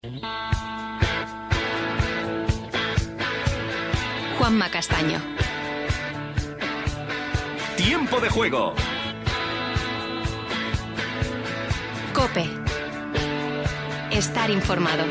Juanma Castaño. Tiempo de juego. COPE. Estar informado.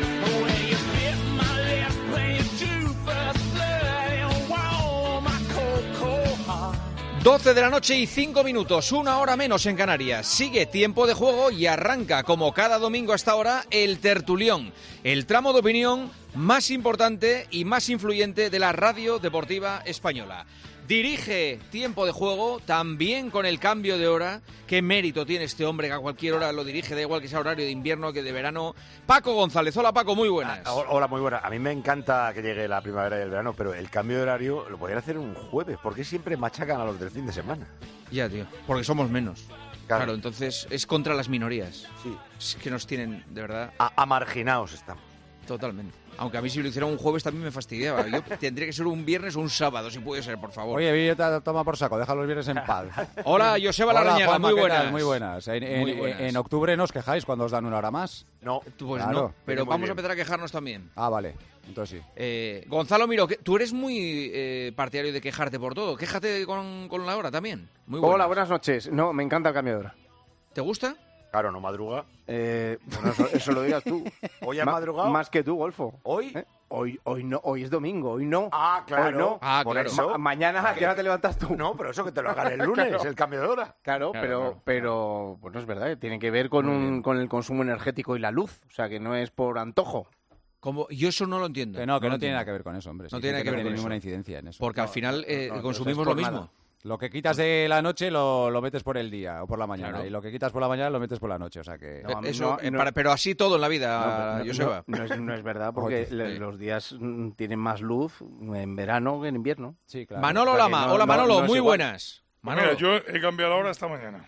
12 de la noche y 5 minutos, una hora menos en Canarias. Sigue Tiempo de Juego y arranca, como cada domingo a esta hora, el Tertulión, el tramo de opinión más importante y más influyente de la radio deportiva española. Dirige Tiempo de Juego, también con el cambio de hora. Qué mérito tiene este hombre que a cualquier hora lo dirige, da igual que sea horario de invierno que de verano. Paco González. Hola, Paco, muy buenas. Hola, muy buenas. A mí me encanta que llegue la primavera y el verano, pero el cambio de horario lo podrían hacer un jueves. ¿Por qué siempre machacan a los del fin de semana? Ya, tío, porque somos menos. Claro, entonces es contra las minorías. Sí. Es que nos tienen, de verdad... Amarginados estamos. Totalmente. Aunque a mí si lo hicieran un jueves también me fastidiaba. Yo tendría que ser un viernes o un sábado, si puede ser, por favor. Oye, Villeta, toma por saco, deja los viernes en paz. Hola, Joseba Larrañaga, muy buenas. Muy buenas. En octubre no os quejáis cuando os dan una hora más. No, pues claro, no, pero vamos a empezar a quejarnos también. Ah, vale, entonces sí. Gonzalo Miró, tú eres muy partidario de quejarte por todo. Quéjate con la hora también. Muy buenas. Hola, buenas noches. No, me encanta el cambio de hora. ¿Te gusta? Claro, no madruga. Bueno, eso lo digas tú. ¿Hoy has madrugado? Más que tú, Golfo. ¿Hoy? Hoy no, hoy es domingo, hoy no. Ah, claro. Hoy no. Ah, por claro. eso. Mañana, ¿a qué hora te levantas tú? No, pero eso que te lo hagan el lunes, Claro. el cambio de hora. Claro, pero bueno, es verdad, tiene que ver con el consumo energético y la luz. O sea, que no es por antojo. Yo eso no lo entiendo. Que no tiene nada que ver con eso, hombre. No tiene nada que ver con ninguna eso. incidencia en eso. Porque al final consumimos por lo mismo. nada. Lo que quitas de la noche lo metes por el día o por la mañana. Claro. Y lo que quitas por la mañana lo metes por la noche. O sea que... No, a mí Eso, no. pero así todo en la vida, Joseba. No es verdad, porque los días tienen más luz en verano que en invierno. Sí, claro. Manolo O sea que Lama. no- Hola, no- Manolo, no es muy igual. buenas. Mira, Manolo, yo he cambiado la hora esta mañana.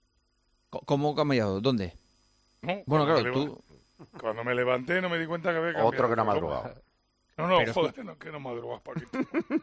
¿cómo ha cambiado? ¿Dónde? ¿No? Bueno, Cuando claro, tú... Cuando me levanté no me di cuenta que había cambiado. Otro que no ha el reloj. madrugado. No, Pero- joder, no, que no madrugas, Paquito.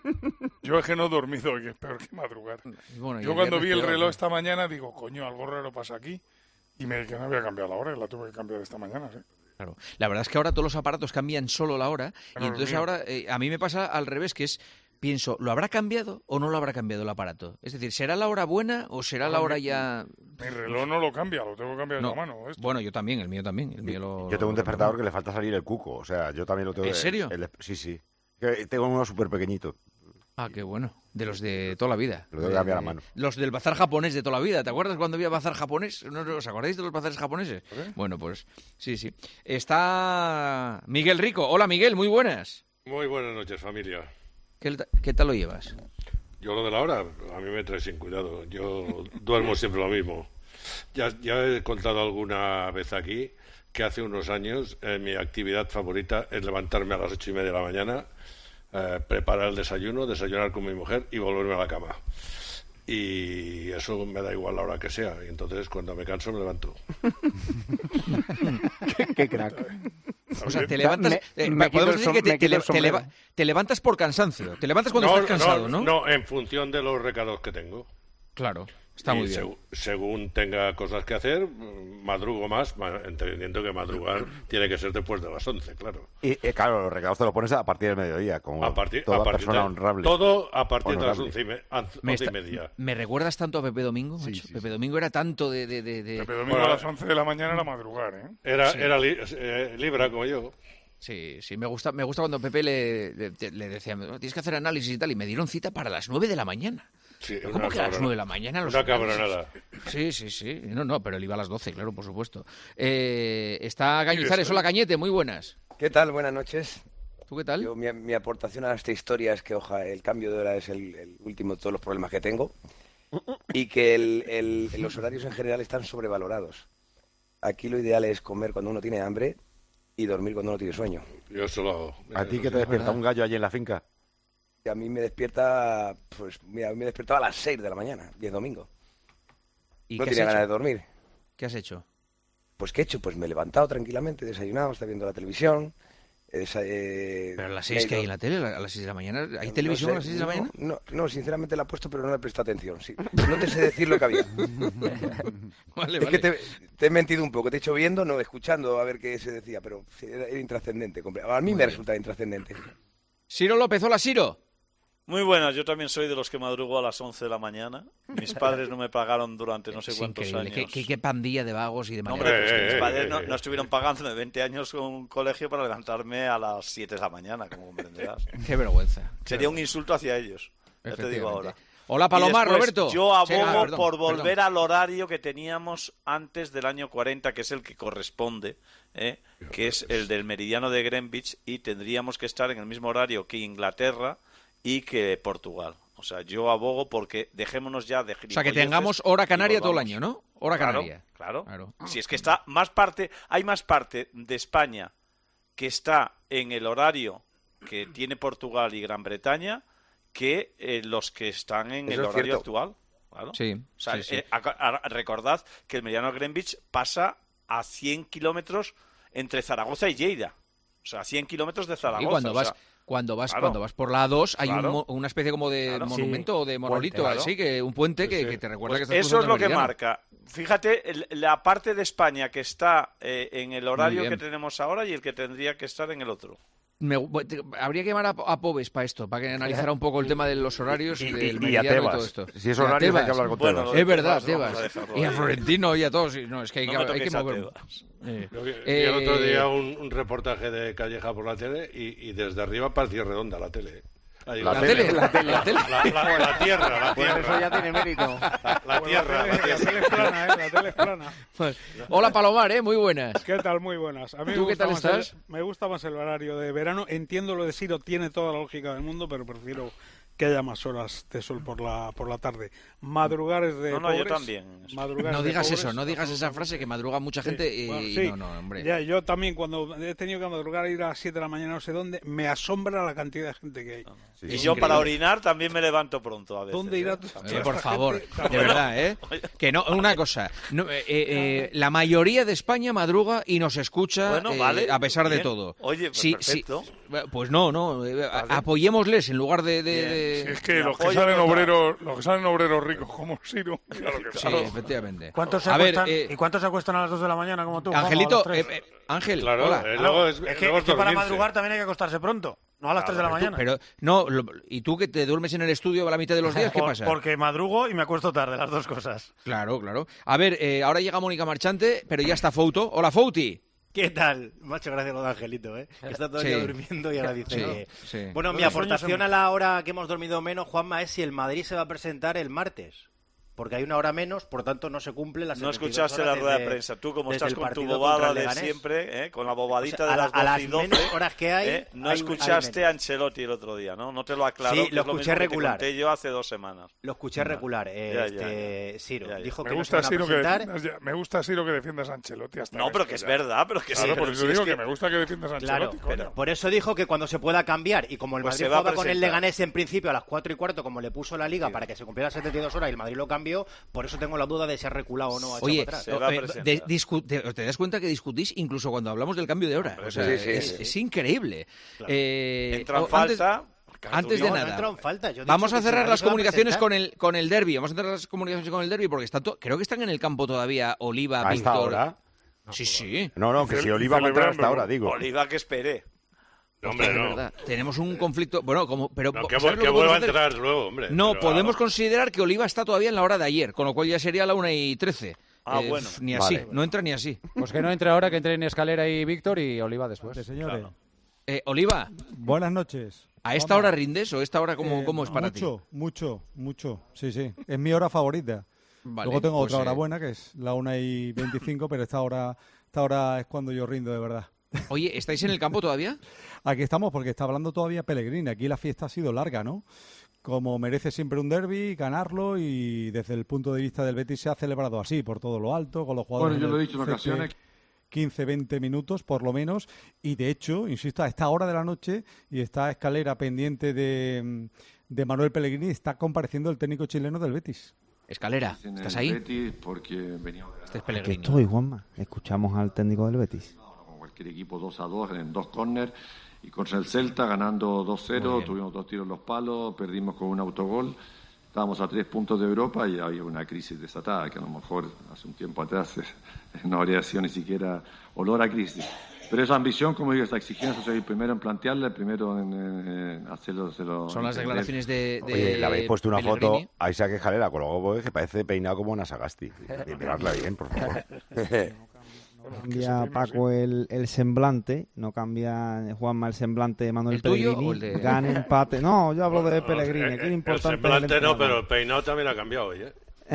Yo es que no he dormido, que es peor que madrugar. Bueno, y Yo el cuando viernes vi el peor, reloj ¿no? esta mañana digo, coño, algo raro pasa aquí. Y me que no había cambiado la hora, y la tuve que cambiar esta mañana, ¿sí? Claro. La verdad es que ahora todos los aparatos cambian solo la hora y Claro, entonces mira. ahora a mí me pasa al revés, que es, pienso, ¿lo habrá cambiado o no lo habrá cambiado el aparato? Es decir, ¿será la hora buena o será la hora ya...? Mi reloj no lo cambia, lo tengo que cambiar No. de la mano. Esto. Bueno, yo también, el mío también. El mío Yo tengo un despertador que le falta salir el cuco. O sea, yo también lo tengo. ¿En serio? Sí. Que tengo uno súper pequeñito. Ah, qué bueno. De los de toda la vida. Lo tengo que cambiar a mano. Los del bazar japonés de toda la vida. ¿Te acuerdas cuando había bazar japonés? ¿No os acordáis de los bazares japoneses? Bueno, pues sí. Está Miguel Rico. Hola, Miguel, muy buenas. Muy buenas noches, familia. ¿Qué tal lo llevas? Yo lo de la hora, a mí me trae sin cuidado. Yo duermo siempre lo mismo. Ya he contado alguna vez aquí que hace unos años mi actividad favorita es levantarme a las 8:30 de la mañana, preparar el desayuno, desayunar con mi mujer y volverme a la cama. Y eso me da igual la hora que sea. Y entonces cuando me canso me levanto. Qué crack. O sea, te levantas... podemos decir que te levantas por cansancio. Te levantas cuando estás cansado, ¿no? No, en función de los recados que tengo. Claro, está muy bien. Según tenga cosas que hacer, madrugo más, entendiendo que madrugar tiene que ser después de las 11, claro. Y claro, los recados te los pones a partir del mediodía, como toda persona honrable. Todo a partir de las Honorable. 11 y media. ¿Me recuerdas tanto a Pepe Domingo, macho? Sí. Pepe Domingo era tanto de... Pepe Domingo a las 11 de la mañana era madrugar, ¿eh? Era libra como yo. Sí, me gusta cuando Pepe le decía, tienes que hacer análisis y tal, y me dieron cita para las 9 de la mañana. Sí, ¿Cómo que a las 9 de la mañana? Una cabronada. Sí. No, pero él iba a las 12, claro, por supuesto. Está Cañizares, hola Cañete, muy buenas. ¿Qué tal? Buenas noches. ¿Tú qué tal? Mi aportación a esta historia es que el cambio de hora es el último de todos los problemas que tengo y que los horarios en general están sobrevalorados. Aquí lo ideal es comer cuando uno tiene hambre y dormir cuando uno tiene sueño. Yo solo hago. ¿A ti que te despierta un gallo allí en la finca? Y a mí me despierta, pues mira, a mí me despertaba a las 6 de la mañana, y es domingo. ¿Y No qué has tenía ganas de hecho? dormir. ¿Qué has hecho? Pues ¿qué he hecho? Pues me he levantado tranquilamente, he desayunado, estaba viendo la televisión, Pero a las 6 que hay en la tele, a las 6 de la mañana, ¿hay televisión a las 6 de la mañana? No, sinceramente la he puesto, pero no le he prestado atención. Sí. No te sé decir lo que había. Vale. Que te he mentido un poco, te he hecho viendo, no escuchando a ver qué se decía, pero era intrascendente. A mí me resulta intrascendente. Ciro López, hola Ciro. Muy buenas, yo también soy de los que madrugo a las 11 de la mañana. Mis padres no me pagaron durante no sé cuántos años. ¿Qué pandilla de vagos y de mañana? Hombre, pues mis padres no estuvieron pagándome 20 años con un colegio para levantarme a las 7 de la mañana, como comprenderás. Qué vergüenza. Sería un insulto hacia ellos, ya te digo ahora. Hola Palomar, después, Roberto. Yo abogo por volver al horario que teníamos antes del año 40, que es el que corresponde, que es el del meridiano de Greenwich, y tendríamos que estar en el mismo horario que Inglaterra y que Portugal. O sea, yo abogo porque dejémonos ya de gilipolleces. O sea, que tengamos hora canaria todo el año, ¿no? Hora canaria. Claro. Si es que está hay más parte de España que está en el horario que tiene Portugal y Gran Bretaña que los que están en el horario actual. Claro. Sí. O sea, sí. Recordad que el meridiano Greenwich pasa a 100 kilómetros entre Zaragoza y Lleida. O sea, 100 kilómetros de Zaragoza. Y cuando vas por la A2 hay una especie como de monumento o de monolito, así que un puente que te recuerda que estás eso es lo que meridiano. marca. Fíjate, la parte de España que está en el horario que tenemos ahora y el que tendría que estar en el otro. Habría que llamar a Pobes para esto, para que analizara un poco el tema de los horarios del y a meridiano y todo Tebas. esto. Si es horario hay que hablar con Tebas. Es verdad, Tebas. Y a Florentino y a todos. No, es que hay que mover. Y el otro día un reportaje de Calleja por la tele y desde arriba parecía redonda la tele. La tele. La tierra. Pues eso ya tiene mérito. La tierra. La tele es plana, la tele es plana. Hola Palomar, muy buenas. ¿Qué tal? Muy buenas. A mí ¿Tú qué tal estás? Me gusta más el horario de verano. Entiendo lo de Ciro, tiene toda la lógica del mundo, pero prefiero que haya más horas de sol por la tarde. Madrugar es de pobres. Yo también. No digas eso, no digas esa frase que madruga mucha gente no, hombre. Ya, yo también cuando he tenido que madrugar ir a las 7 de la mañana no sé dónde, me asombra la cantidad de gente que hay. Y yo increíble. Para orinar también me levanto pronto a veces. ¿Dónde irá por favor, de verdad, que no, una cosa, la mayoría de España madruga y nos escucha a pesar de todo. Oye, pues perfecto. Pues no, apoyémosles en lugar de... Es que los que salen obreros ricos como Ciro, claro que sí, efectivamente. ¿Cuántos se acuestan, ¿y cuántos se acuestan a las 2 de la mañana como tú? Angelito, Ángel, claro, hola. Es que para madrugar también hay que acostarse pronto, no a las 3 de la mañana. ¿Y tú que te duermes en el estudio a la mitad de los días, qué pasa? Porque madrugo y me acuesto tarde, las dos cosas. Claro. A ver, ahora llega Mónica Marchante, pero ya está Fouto. Hola, Fouti. ¿Qué tal? Macho, gracias lo de Angelito, que está todo el día durmiendo y ahora dice que... Sí. Bueno, mi aportación a la hora que hemos dormido menos, Juanma, es si el Madrid se va a presentar el martes. Porque hay una hora menos, por tanto no se cumple las 72 horas. No escuchaste la rueda de prensa. Tú, como estás con tu bobada de siempre, con la bobadita de las 12 y 12, menos horas que hay, no escuchaste a Ancelotti el otro día, ¿no? No te lo aclaró. Sí, lo escuché regular. Que te conté yo hace 2 semanas. Lo escuché regular. Ciro dijo que me gusta me gusta Ciro que defiendas a Ancelotti hasta no, pero que es verdad, pero que claro, por eso digo que me gusta que defiendas a Ancelotti. Claro, por eso dijo que cuando se pueda cambiar y como el Madrid jugaba con el Leganés en principio a las 4:15, como le puso la Liga para que se cumpliera 72 horas y el Madrid lo cambió, por eso tengo la duda de si ha reculado o no. Oye, ¿te das cuenta que discutís incluso cuando hablamos del cambio de hora? O sea, es increíble. Claro. Entra en falta... Antes de nada, vamos a cerrar las comunicaciones con el derbi. Vamos a cerrar las comunicaciones con el derbi porque creo que están en el campo todavía Oliva, ¿A esta Víctor. hora? Sí. No, que si Oliva va a entrar hasta ahora, digo. Oliva que espere. Hombre, no. Verdad. Tenemos un conflicto. Bueno, que vuelva a entrar luego, hombre. No, podemos considerar que Oliva está todavía en la hora de ayer, con lo cual ya sería la 1:13. Bueno. Ni así, no entra ni así. Pues que no entre ahora, que entre en Escalera y Víctor y Oliva después. Señores. Claro. Oliva. Buenas noches. ¿A esta hora rindes o esta hora cómo es para ti? Mucho. Sí. Es mi hora favorita. Vale, luego tengo otra hora buena, que es la 1:25, pero esta hora es cuando yo rindo de verdad. Oye, ¿estáis en el campo todavía? Aquí estamos porque está hablando todavía Pellegrini. Aquí la fiesta ha sido larga, ¿no? Como merece siempre un derbi, ganarlo, y desde el punto de vista del Betis se ha celebrado así, por todo lo alto, con los jugadores... Bueno, yo lo he dicho en ocasiones... 15-20 minutos por lo menos, y de hecho, insisto, a esta hora de la noche y esta Escalera pendiente de Manuel Pellegrini, está compareciendo el técnico chileno del Betis. Escalera, ¿estás ahí? Betis porque venía este es Pellegrini. Aquí estoy, Juanma. Escuchamos al técnico del Betis. cualquier equipo 2-2 en 2 córner, y contra el Celta ganando 2-0, tuvimos 2 tiros en los palos, perdimos con un autogol. Estábamos a 3 puntos de Europa y había una crisis desatada que a lo mejor hace un tiempo atrás no habría sido ni siquiera olor a crisis. Pero esa ambición, como digo, esa exigencia, soy el primero en plantearla, el primero en hacerlo. Son las declaraciones de Oye, le habéis puesto una Pellegrini. foto a Isaac Jalera con luego que parece peinado como una Sagasti. Miradla bien, por favor. Cambia Paco el semblante, no cambia Juanma el semblante de Manuel Pellegrini. ¿El tuyo o el de...? Gane, empate. No, yo hablo de Pellegrini. Aquí lo importante el semblante es el no, pero el peinado también ha cambiado hoy,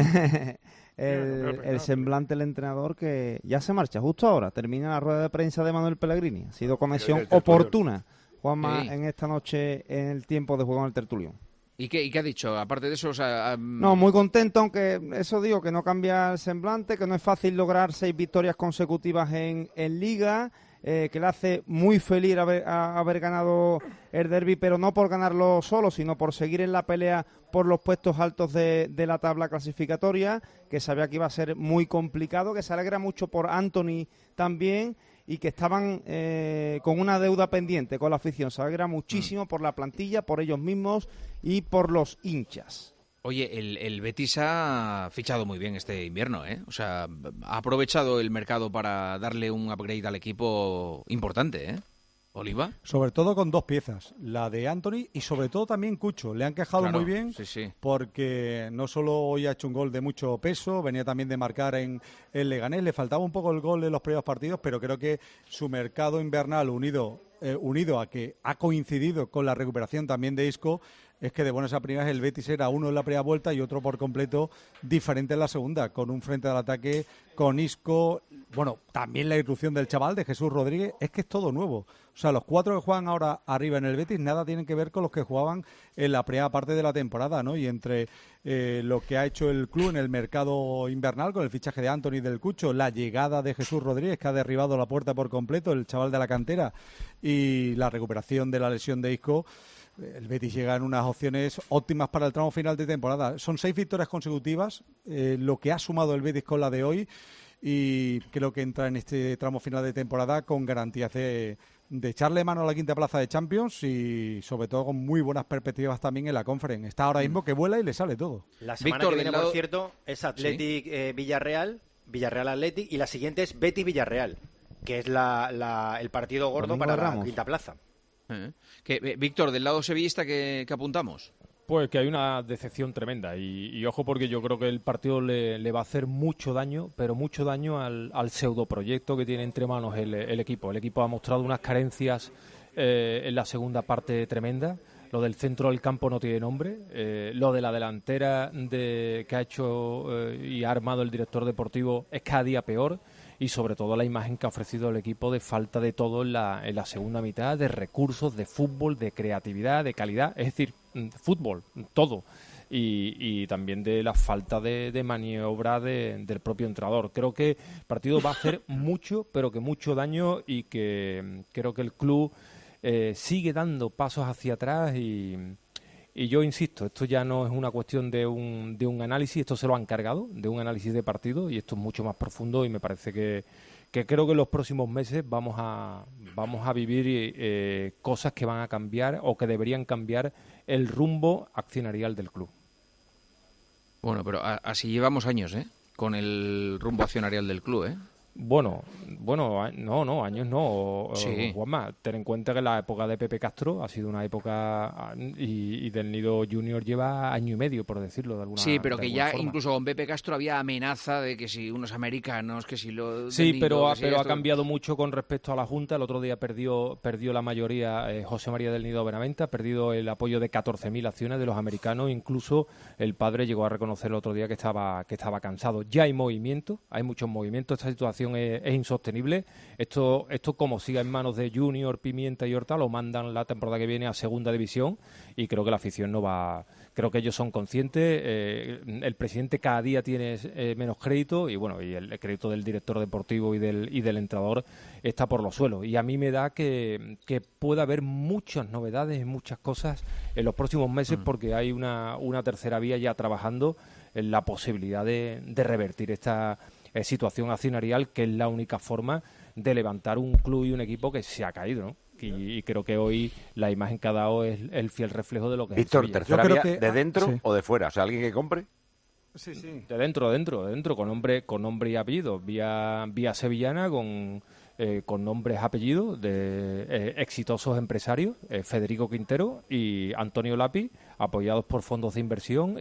el semblante del entrenador que ya se marcha justo ahora. Termina la rueda de prensa de Manuel Pellegrini. Ha sido conexión oportuna, Juanma, en esta noche en el tiempo de juego en el Tertulión. ¿Y qué ha dicho? Aparte de eso, o sea, No, muy contento, aunque eso digo, que no cambia el semblante, que no es fácil lograr 6 victorias consecutivas en Liga, que le hace muy feliz haber ganado el derbi, pero no por ganarlo solo, sino por seguir en la pelea por los puestos altos de la tabla clasificatoria, que sabía que iba a ser muy complicado, que se alegra mucho por Anthony también, y que estaban con una deuda pendiente con la afición. Se alegra muchísimo por la plantilla, por ellos mismos y por los hinchas. Oye, el Betis ha fichado muy bien este invierno, ¿eh? O sea, ha aprovechado el mercado para darle un upgrade al equipo importante, ¿eh? Oliva. Sobre todo con 2 piezas, la de Anthony y sobre todo también Cucho. Le han quejado muy bien porque no solo hoy ha hecho un gol de mucho peso, venía también de marcar en el Leganés, le faltaba un poco el gol en los primeros partidos, pero creo que su mercado invernal unido a que ha coincidido con la recuperación también de Isco, es que de buenas a primeras el Betis era uno en la primera vuelta y otro por completo diferente en la segunda, con un frente al ataque, con Isco, bueno, también la irrupción del chaval, de Jesús Rodríguez, es que es todo nuevo. O sea, los 4 que juegan ahora arriba en el Betis nada tienen que ver con los que jugaban en la primera parte de la temporada, ¿no? Y entre lo que ha hecho el club en el mercado invernal, con el fichaje de Anthony del Cucho, la llegada de Jesús Rodríguez, que ha derribado la puerta por completo, el chaval de la cantera, y la recuperación de la lesión de Isco, el Betis llega en unas opciones óptimas para el tramo final de temporada. Son 6 victorias consecutivas, lo que ha sumado el Betis con la de hoy, y creo que entra en este tramo final de temporada con garantías de echarle mano a la quinta plaza de Champions y sobre todo con muy buenas perspectivas también en la Conference. Está ahora mismo que vuela y le sale todo. La semana que viene, por cierto, es Athletic Villarreal, Villarreal Athletic, y la siguiente es Betis Villarreal, que es el partido gordo para la quinta plaza. Víctor, del lado sevillista, ¿qué apuntamos? Pues que hay una decepción tremenda y ojo, porque yo creo que el partido le va a hacer mucho daño, pero mucho daño al pseudoproyecto que tiene entre manos el equipo. El equipo ha mostrado unas carencias en la segunda parte tremenda. Lo del centro del campo no tiene nombre. Lo de la delantera que ha hecho y ha armado el director deportivo es cada día peor. Y sobre todo la imagen que ha ofrecido el equipo de falta de todo en la segunda mitad, de recursos, de fútbol, de creatividad, de calidad, es decir, fútbol, todo. Y también de la falta de maniobra del propio entrenador. Creo que el partido va a hacer mucho, pero que mucho daño, y que creo que el club sigue dando pasos hacia atrás y yo insisto, esto ya no es una cuestión de un análisis, esto se lo han cargado, de un análisis de partido, y esto es mucho más profundo, y me parece que creo que en los próximos meses vamos a vivir cosas que van a cambiar o que deberían cambiar el rumbo accionarial del club. Bueno, pero así llevamos años, con el rumbo accionarial del club, Bueno, no, años no, sí. Juanma, ten en cuenta que la época de Pepe Castro ha sido una época, y del Nido Junior lleva año y medio, por decirlo de alguna forma. Sí, pero que ya forma. Incluso con Pepe Castro había amenaza de que si unos americanos, que si lo... Sí, pero ha cambiado mucho con respecto a la Junta. El otro día perdió la mayoría José María del Nido Benavente, ha perdido el apoyo de 14.000 acciones de los americanos, incluso el padre llegó a reconocer el otro día que estaba cansado. Ya hay movimiento, hay muchos movimientos, esta situación es insostenible. Esto como siga en manos de Junior, Pimienta y Horta, lo mandan la temporada que viene a segunda división, y creo que la afición no va... Creo que ellos son conscientes, el presidente cada día tiene menos crédito, y bueno, y el crédito del director deportivo y del entrenador está por los suelos, y a mí me da que puede haber muchas novedades y muchas cosas en los próximos meses, porque hay una tercera vía ya trabajando en la posibilidad de revertir esta situación accionarial, que es la única forma de levantar un club y un equipo que se ha caído, ¿no? Y creo que hoy la imagen que ha dado es el fiel reflejo de lo que Víctor, es Sevilla. ¿tercera vía de dentro o de fuera? O sea, ¿alguien que compre? Sí. De dentro, con nombre y apellido. Vía sevillana con nombres y apellidos de exitosos empresarios, Federico Quintero y Antonio Lapi, apoyados por fondos de inversión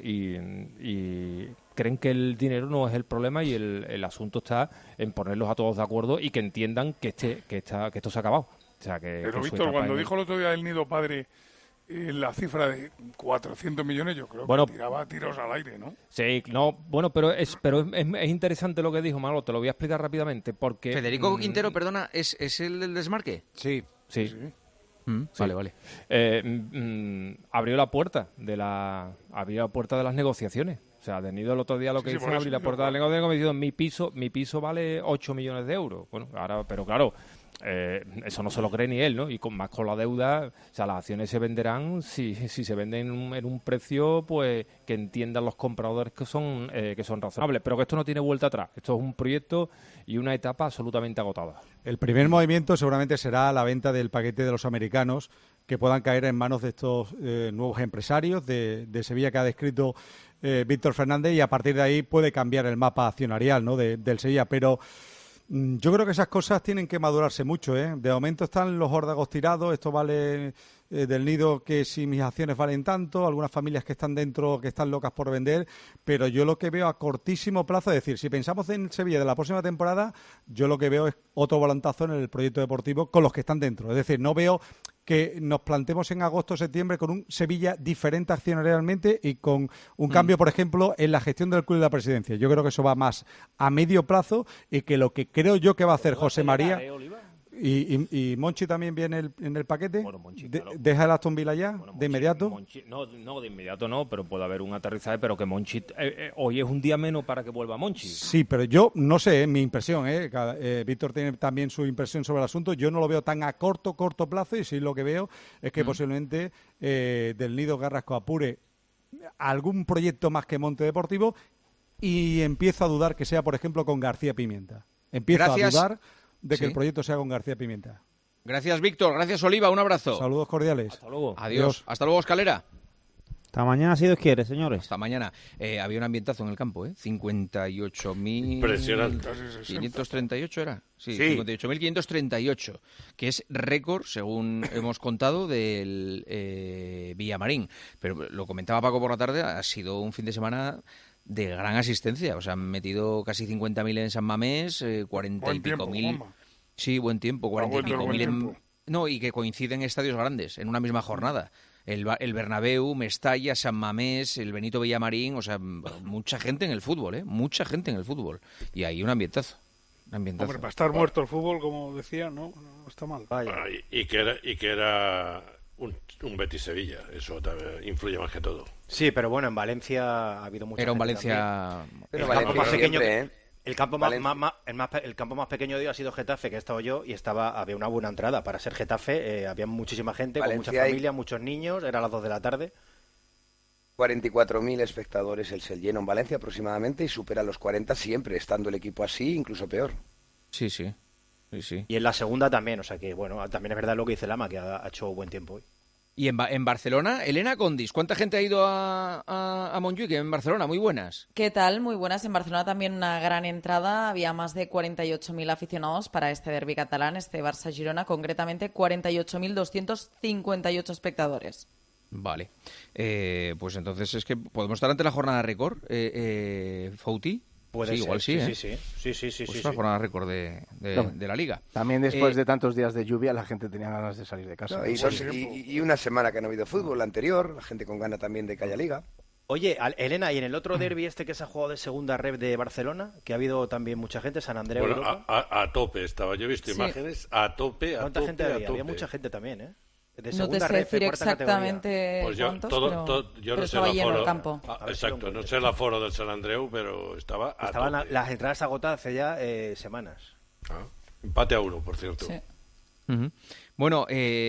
y creen que el dinero no es el problema y el asunto está en ponerlos a todos de acuerdo y que entiendan que esto se ha acabado. O sea, pero Víctor, cuando dijo el otro día el Nido Padre la cifra de 400 millones, yo creo que tiraba tiros al aire, ¿no? Sí, pero es interesante lo que dijo Manolo, te lo voy a explicar rápidamente, porque... Federico Quintero, perdona, ¿es el del desmarque? Sí. Sí. Vale. Abrió la puerta de las negociaciones. O sea, de Nido el otro día lo que hizo abrir la puerta de las negociaciones, como diciendo, mi piso vale 8 millones de euros. Bueno, ahora, pero claro... eso no se lo cree ni él, ¿no? Y más con la deuda, o sea, las acciones se venderán si se venden en un precio pues que entiendan los compradores que son razonables, pero que esto no tiene vuelta atrás. Esto es un proyecto y una etapa absolutamente agotada. El primer movimiento seguramente será la venta del paquete de los americanos que puedan caer en manos de estos nuevos empresarios de Sevilla que ha descrito Víctor Fernández, y a partir de ahí puede cambiar el mapa accionarial, ¿no? del Sevilla, pero yo creo que esas cosas tienen que madurarse mucho, ¿eh? De momento están los órdagos tirados, esto vale del Nido que si mis acciones valen tanto, algunas familias que están dentro que están locas por vender, pero yo lo que veo a cortísimo plazo, es decir, si pensamos en Sevilla de la próxima temporada, yo lo que veo es otro volantazo en el proyecto deportivo con los que están dentro, es decir, no veo que nos plantemos en agosto o septiembre con un Sevilla diferente accionarialmente y con un cambio, por ejemplo, en la gestión del club y la presidencia. Yo creo que eso va más a medio plazo y que lo que creo yo que va a hacer José María... ¿Y Monchi también viene en el paquete? Bueno, Monchi, claro. ¿Deja el Aston Villa ya, de inmediato? Monchi, no, de inmediato no, pero puede haber un aterrizaje, pero que Monchi... hoy es un día menos para que vuelva Monchi. Sí, pero yo no sé, mi impresión, Víctor tiene también su impresión sobre el asunto, yo no lo veo tan a corto plazo, y sí lo que veo es que posiblemente del Nido Carrasco apure algún proyecto más que Monte Deportivo y empiezo a dudar que sea, por ejemplo, con García Pimienta. A dudar de que el proyecto sea con García Pimienta. Gracias, Víctor. Gracias, Oliva. Un abrazo. Saludos cordiales. Hasta luego. Adiós. Hasta luego, Escalera. Hasta mañana, si Dios quiere, señores. Hasta mañana. Había un ambientazo en el campo, 58.538 era. Sí, 58.538, que es récord, según hemos contado, del Villamarín. Pero lo comentaba Paco por la tarde, ha sido un fin de semana de gran asistencia. O sea, han metido casi 50.000 en San Mamés, 40 y pico mil. Sí, buen tiempo, 40 y pico mil en... No, y que coinciden estadios grandes en una misma jornada. El Bernabéu, Mestalla, San Mamés, el Benito Villamarín, o sea, mucha gente en el fútbol, mucha gente en el fútbol. Y hay un ambientazo. Hombre, para estar muerto el fútbol, como decía, no está mal. Y que era un Betis-Sevilla, eso influye más que todo. Sí, pero bueno, en Valencia ha habido mucha Era un gente Valencia... Pero el campo más pequeño, el campo más pequeño de hoy ha sido Getafe, que he estado yo, y había una buena entrada. Para ser Getafe había muchísima gente, con mucha familia, muchos niños, era a las 2 de la tarde. 44.000 espectadores el lleno en Valencia aproximadamente, y supera los 40 siempre, estando el equipo así, incluso peor. Sí. Y en la segunda también, o sea que, bueno, también es verdad lo que dice Lama, que ha hecho buen tiempo hoy. Y en Barcelona, Elena Condis, ¿cuánta gente ha ido a Montjuïc en Barcelona? Muy buenas. ¿Qué tal? Muy buenas. En Barcelona también una gran entrada. Había más de 48.000 aficionados para este derbi catalán, este Barça-Girona, concretamente 48.258 espectadores. Vale. Pues entonces es que podemos estar ante la jornada récord, Fouti. Puede sí, ser, igual sí, sí. Pues una jornada récord de la Liga. También después de tantos días de lluvia la gente tenía ganas de salir de casa. Y una semana que no ha habido fútbol, la anterior, la gente con ganas también de que haya Liga. Oye, Elena, ¿y en el otro derbi que se ha jugado de segunda red de Barcelona, que ha habido también mucha gente, San Andreu? Bueno, a tope estaba, yo he visto imágenes, a tope. ¿Cuánta gente había? Había mucha gente también, ¿eh? No te sé decir exactamente pues cuántos, yo pero no sé estaba el lleno aforo, el campo. Exacto, no sé el aforo del San Andreu, pero estaban las entradas agotadas hace ya semanas. Empate a 1, por cierto. Sí. Bueno,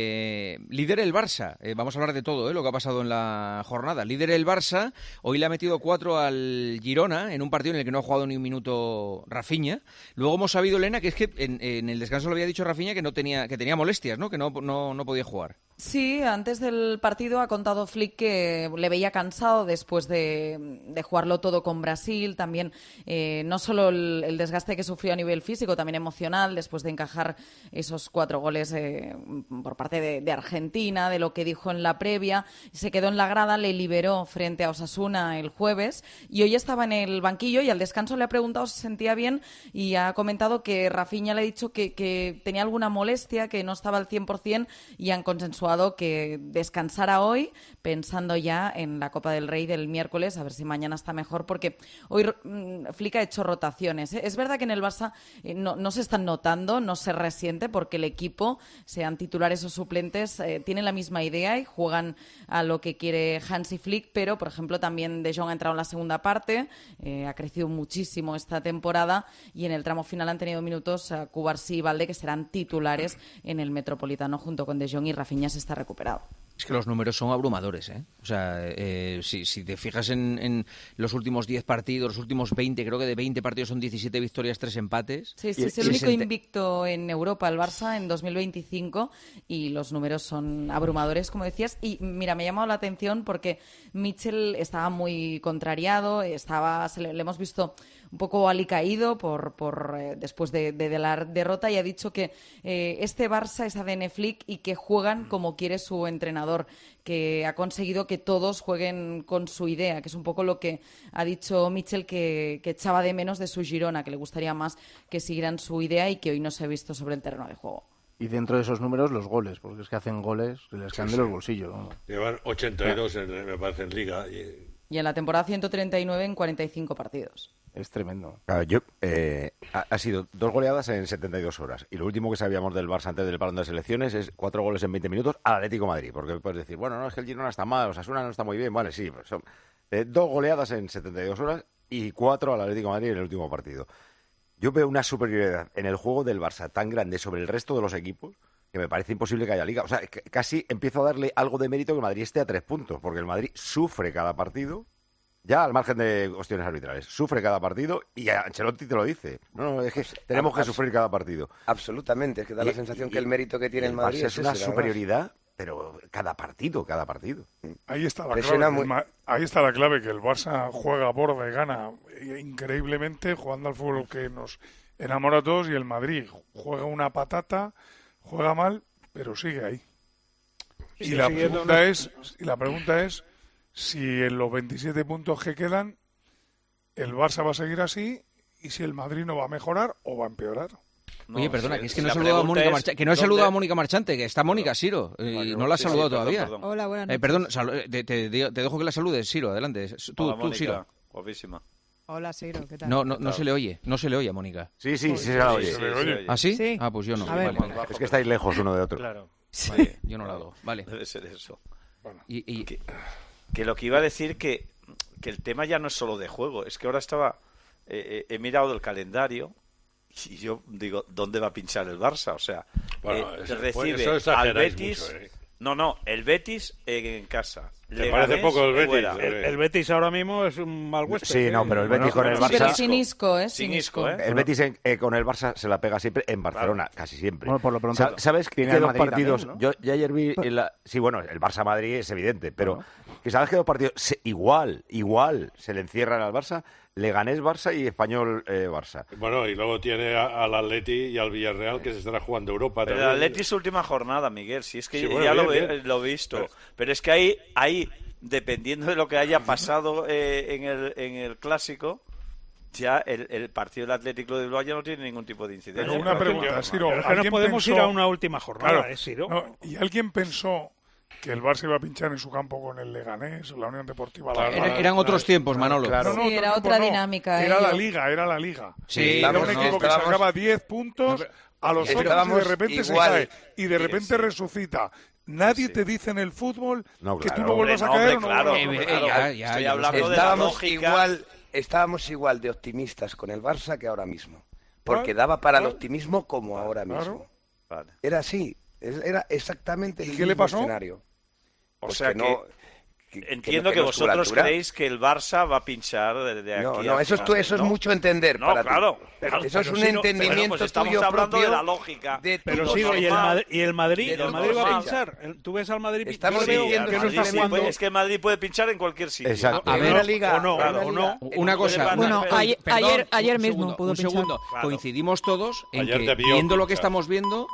líder el Barça. Vamos a hablar de todo, lo que ha pasado en la jornada. Líder el Barça. Hoy le ha metido 4 al Girona en un partido en el que no ha jugado ni un minuto Rafinha. Luego hemos sabido, Elena, que es que en el descanso le había dicho Rafinha que tenía molestias, ¿no? Que no podía jugar. Sí, antes del partido ha contado Flick que le veía cansado después de jugarlo todo con Brasil. También no solo el desgaste que sufrió a nivel físico, también emocional, después de encajar esos 4 goles por parte de Argentina, de lo que dijo en la previa. Se quedó en la grada, le liberó frente a Osasuna el jueves y hoy estaba en el banquillo y al descanso le ha preguntado si se sentía bien y ha comentado que Rafinha le ha dicho que tenía alguna molestia, que no estaba al 100% y han consensuado que descansara hoy, pensando ya en la Copa del Rey del miércoles, a ver si mañana está mejor, porque hoy Flick ha hecho rotaciones. Es verdad que en el Barça no se están notando, no se resiente, porque el equipo, sean titulares o suplentes, tienen la misma idea y juegan a lo que quiere Hansi Flick, pero, por ejemplo, también De Jong ha entrado en la segunda parte, ha crecido muchísimo esta temporada y en el tramo final han tenido minutos a Cubarsí y Valde, que serán titulares en el Metropolitano junto con De Jong, y Rafinha está recuperado. Es que los números son abrumadores, ¿eh? O sea, si te fijas en los últimos 10 partidos, los últimos 20, creo que de 20 partidos son 17 victorias, 3 empates. Sí, es el único invicto en Europa, el Barça, en 2025, y los números son abrumadores, como decías. Y mira, me ha llamado la atención porque Mitchell estaba muy contrariado, le hemos visto un poco alicaído después de la derrota, y ha dicho que este Barça es ADN Flick y que juegan como quiere su entrenador, que ha conseguido que todos jueguen con su idea, que es un poco lo que ha dicho Mitchell, que echaba de menos de su Girona, que le gustaría más que siguieran su idea y que hoy no se ha visto sobre el terreno de juego. Y dentro de esos números, los goles, porque es que hacen goles que les caen de los bolsillos. ¿No? Llevan 82, me parece, en Liga. Y en la temporada 139 en 45 partidos. Es tremendo. Claro, ha sido 2 goleadas en 72 horas. Y lo último que sabíamos del Barça antes del parón de selecciones es 4 goles en 20 minutos al Atlético de Madrid. Porque puedes decir, bueno, no, es que el Girona está mal, Osasuna no está muy bien. Vale, sí, pues son 2 goleadas en 72 horas y 4 al Atlético de Madrid en el último partido. Yo veo una superioridad en el juego del Barça tan grande sobre el resto de los equipos que me parece imposible que haya Liga. O sea, casi empiezo a darle algo de mérito que Madrid esté a 3 puntos, porque el Madrid sufre cada partido, ya al margen de cuestiones arbitrales, sufre cada partido y Ancelotti te lo dice. No, es que tenemos que sufrir cada partido. Absolutamente, es que da la sensación que el mérito que tiene el Madrid es una superioridad, pero cada partido. Ahí está la clave. Ahí está la clave, que el Barça juega, borda y gana increíblemente, jugando al fútbol que nos enamora a todos, y el Madrid juega una patata, juega mal, pero sigue ahí. Y la pregunta es si en los 27 puntos que quedan el Barça va a seguir así y si el Madrid no va a mejorar o va a empeorar. Oye, perdona, que es que no he saludado a Mónica Marchante, que no he saludado a Mónica Marchante, que está Mónica, Siro, y no la has saludado todavía. Perdón. Hola, buenas noches. Perdón, te dejo que la saludes, Siro, adelante. Hola, tú, Siro. Guapísima. Hola, Siro, ¿qué tal? No se le oye a Mónica. Sí, se la oye. ¿Ah, sí? Sí. Ah, pues yo no. A ver. Vale. Es que estáis lejos uno de otro. Claro. Vale, yo no la hago. Vale. Debe ser eso. Bueno. Que lo que iba a decir que el tema ya no es solo de juego, es que ahora he mirado el calendario y yo digo, ¿dónde va a pinchar el Barça? O sea, recibe al Betis... Mucho, No, el Betis en casa. ¿Te parece poco el Betis? El Betis ahora mismo es un mal huésped. Sí, no, pero el Betis con el Barça... pero sin Isco, El Betis con el Barça se la pega siempre en Barcelona, casi siempre. Bueno, por lo pronto... ¿Sabes que 2 partidos... También, ¿no? Yo ayer vi... Sí, bueno, el Barça-Madrid es evidente, pero que sabes que 2 partidos igual se le encierran al Barça, Leganés-Barça y Español-Barça. Bueno, y luego tiene al Atleti y al Villarreal que se estará jugando Europa. Pero también. el Atleti es su última jornada, Miguel, si es que sí, ya lo he visto. Pero Pero es que ahí, dependiendo de lo que haya pasado en el Clásico, ya el partido del Atlético de Bilbao ya no tiene ningún tipo de incidencia. Pero una pregunta, Siro. Pero es que no podemos ir a una última jornada, claro, Siro. No, ¿y alguien pensó que el Barça iba a pinchar en su campo con el Leganés, la Unión Deportiva La Granada? Eran otros tiempos, Manolo. Claro. Sí, era otra dinámica. Era la Liga. Sí, era un equipo que sacaba 10 puntos a los otros y de repente se cae. Y de repente resucita. Nadie te dice en el fútbol que tú no vuelvas a caer o no vuelvas. Estoy hablando de la lógica. Estábamos igual de optimistas con el Barça que ahora mismo. Porque daba para el optimismo como ahora mismo. Vale. Era así, era exactamente el ¿Y qué le pasó? escenario. O sea entiendo que vosotros creéis que el Barça va a pinchar de aquí. No, eso es mucho entender. No, claro. Eso es un entendimiento pues estamos tuyo hablando propio de la lógica. Pero sí, ¿y el Madrid va a pinchar? ¿Tú ves al Madrid pinchar? Estamos diciendo que no está jugando. Es que el Madrid puede pinchar en cualquier sitio. Exacto. A ver, una liga, o no. Una cosa. Bueno, ayer mismo pudo un pinchar. segundo. Claro. Coincidimos todos en Ayer que debió viendo lo que pinchar. estamos viendo,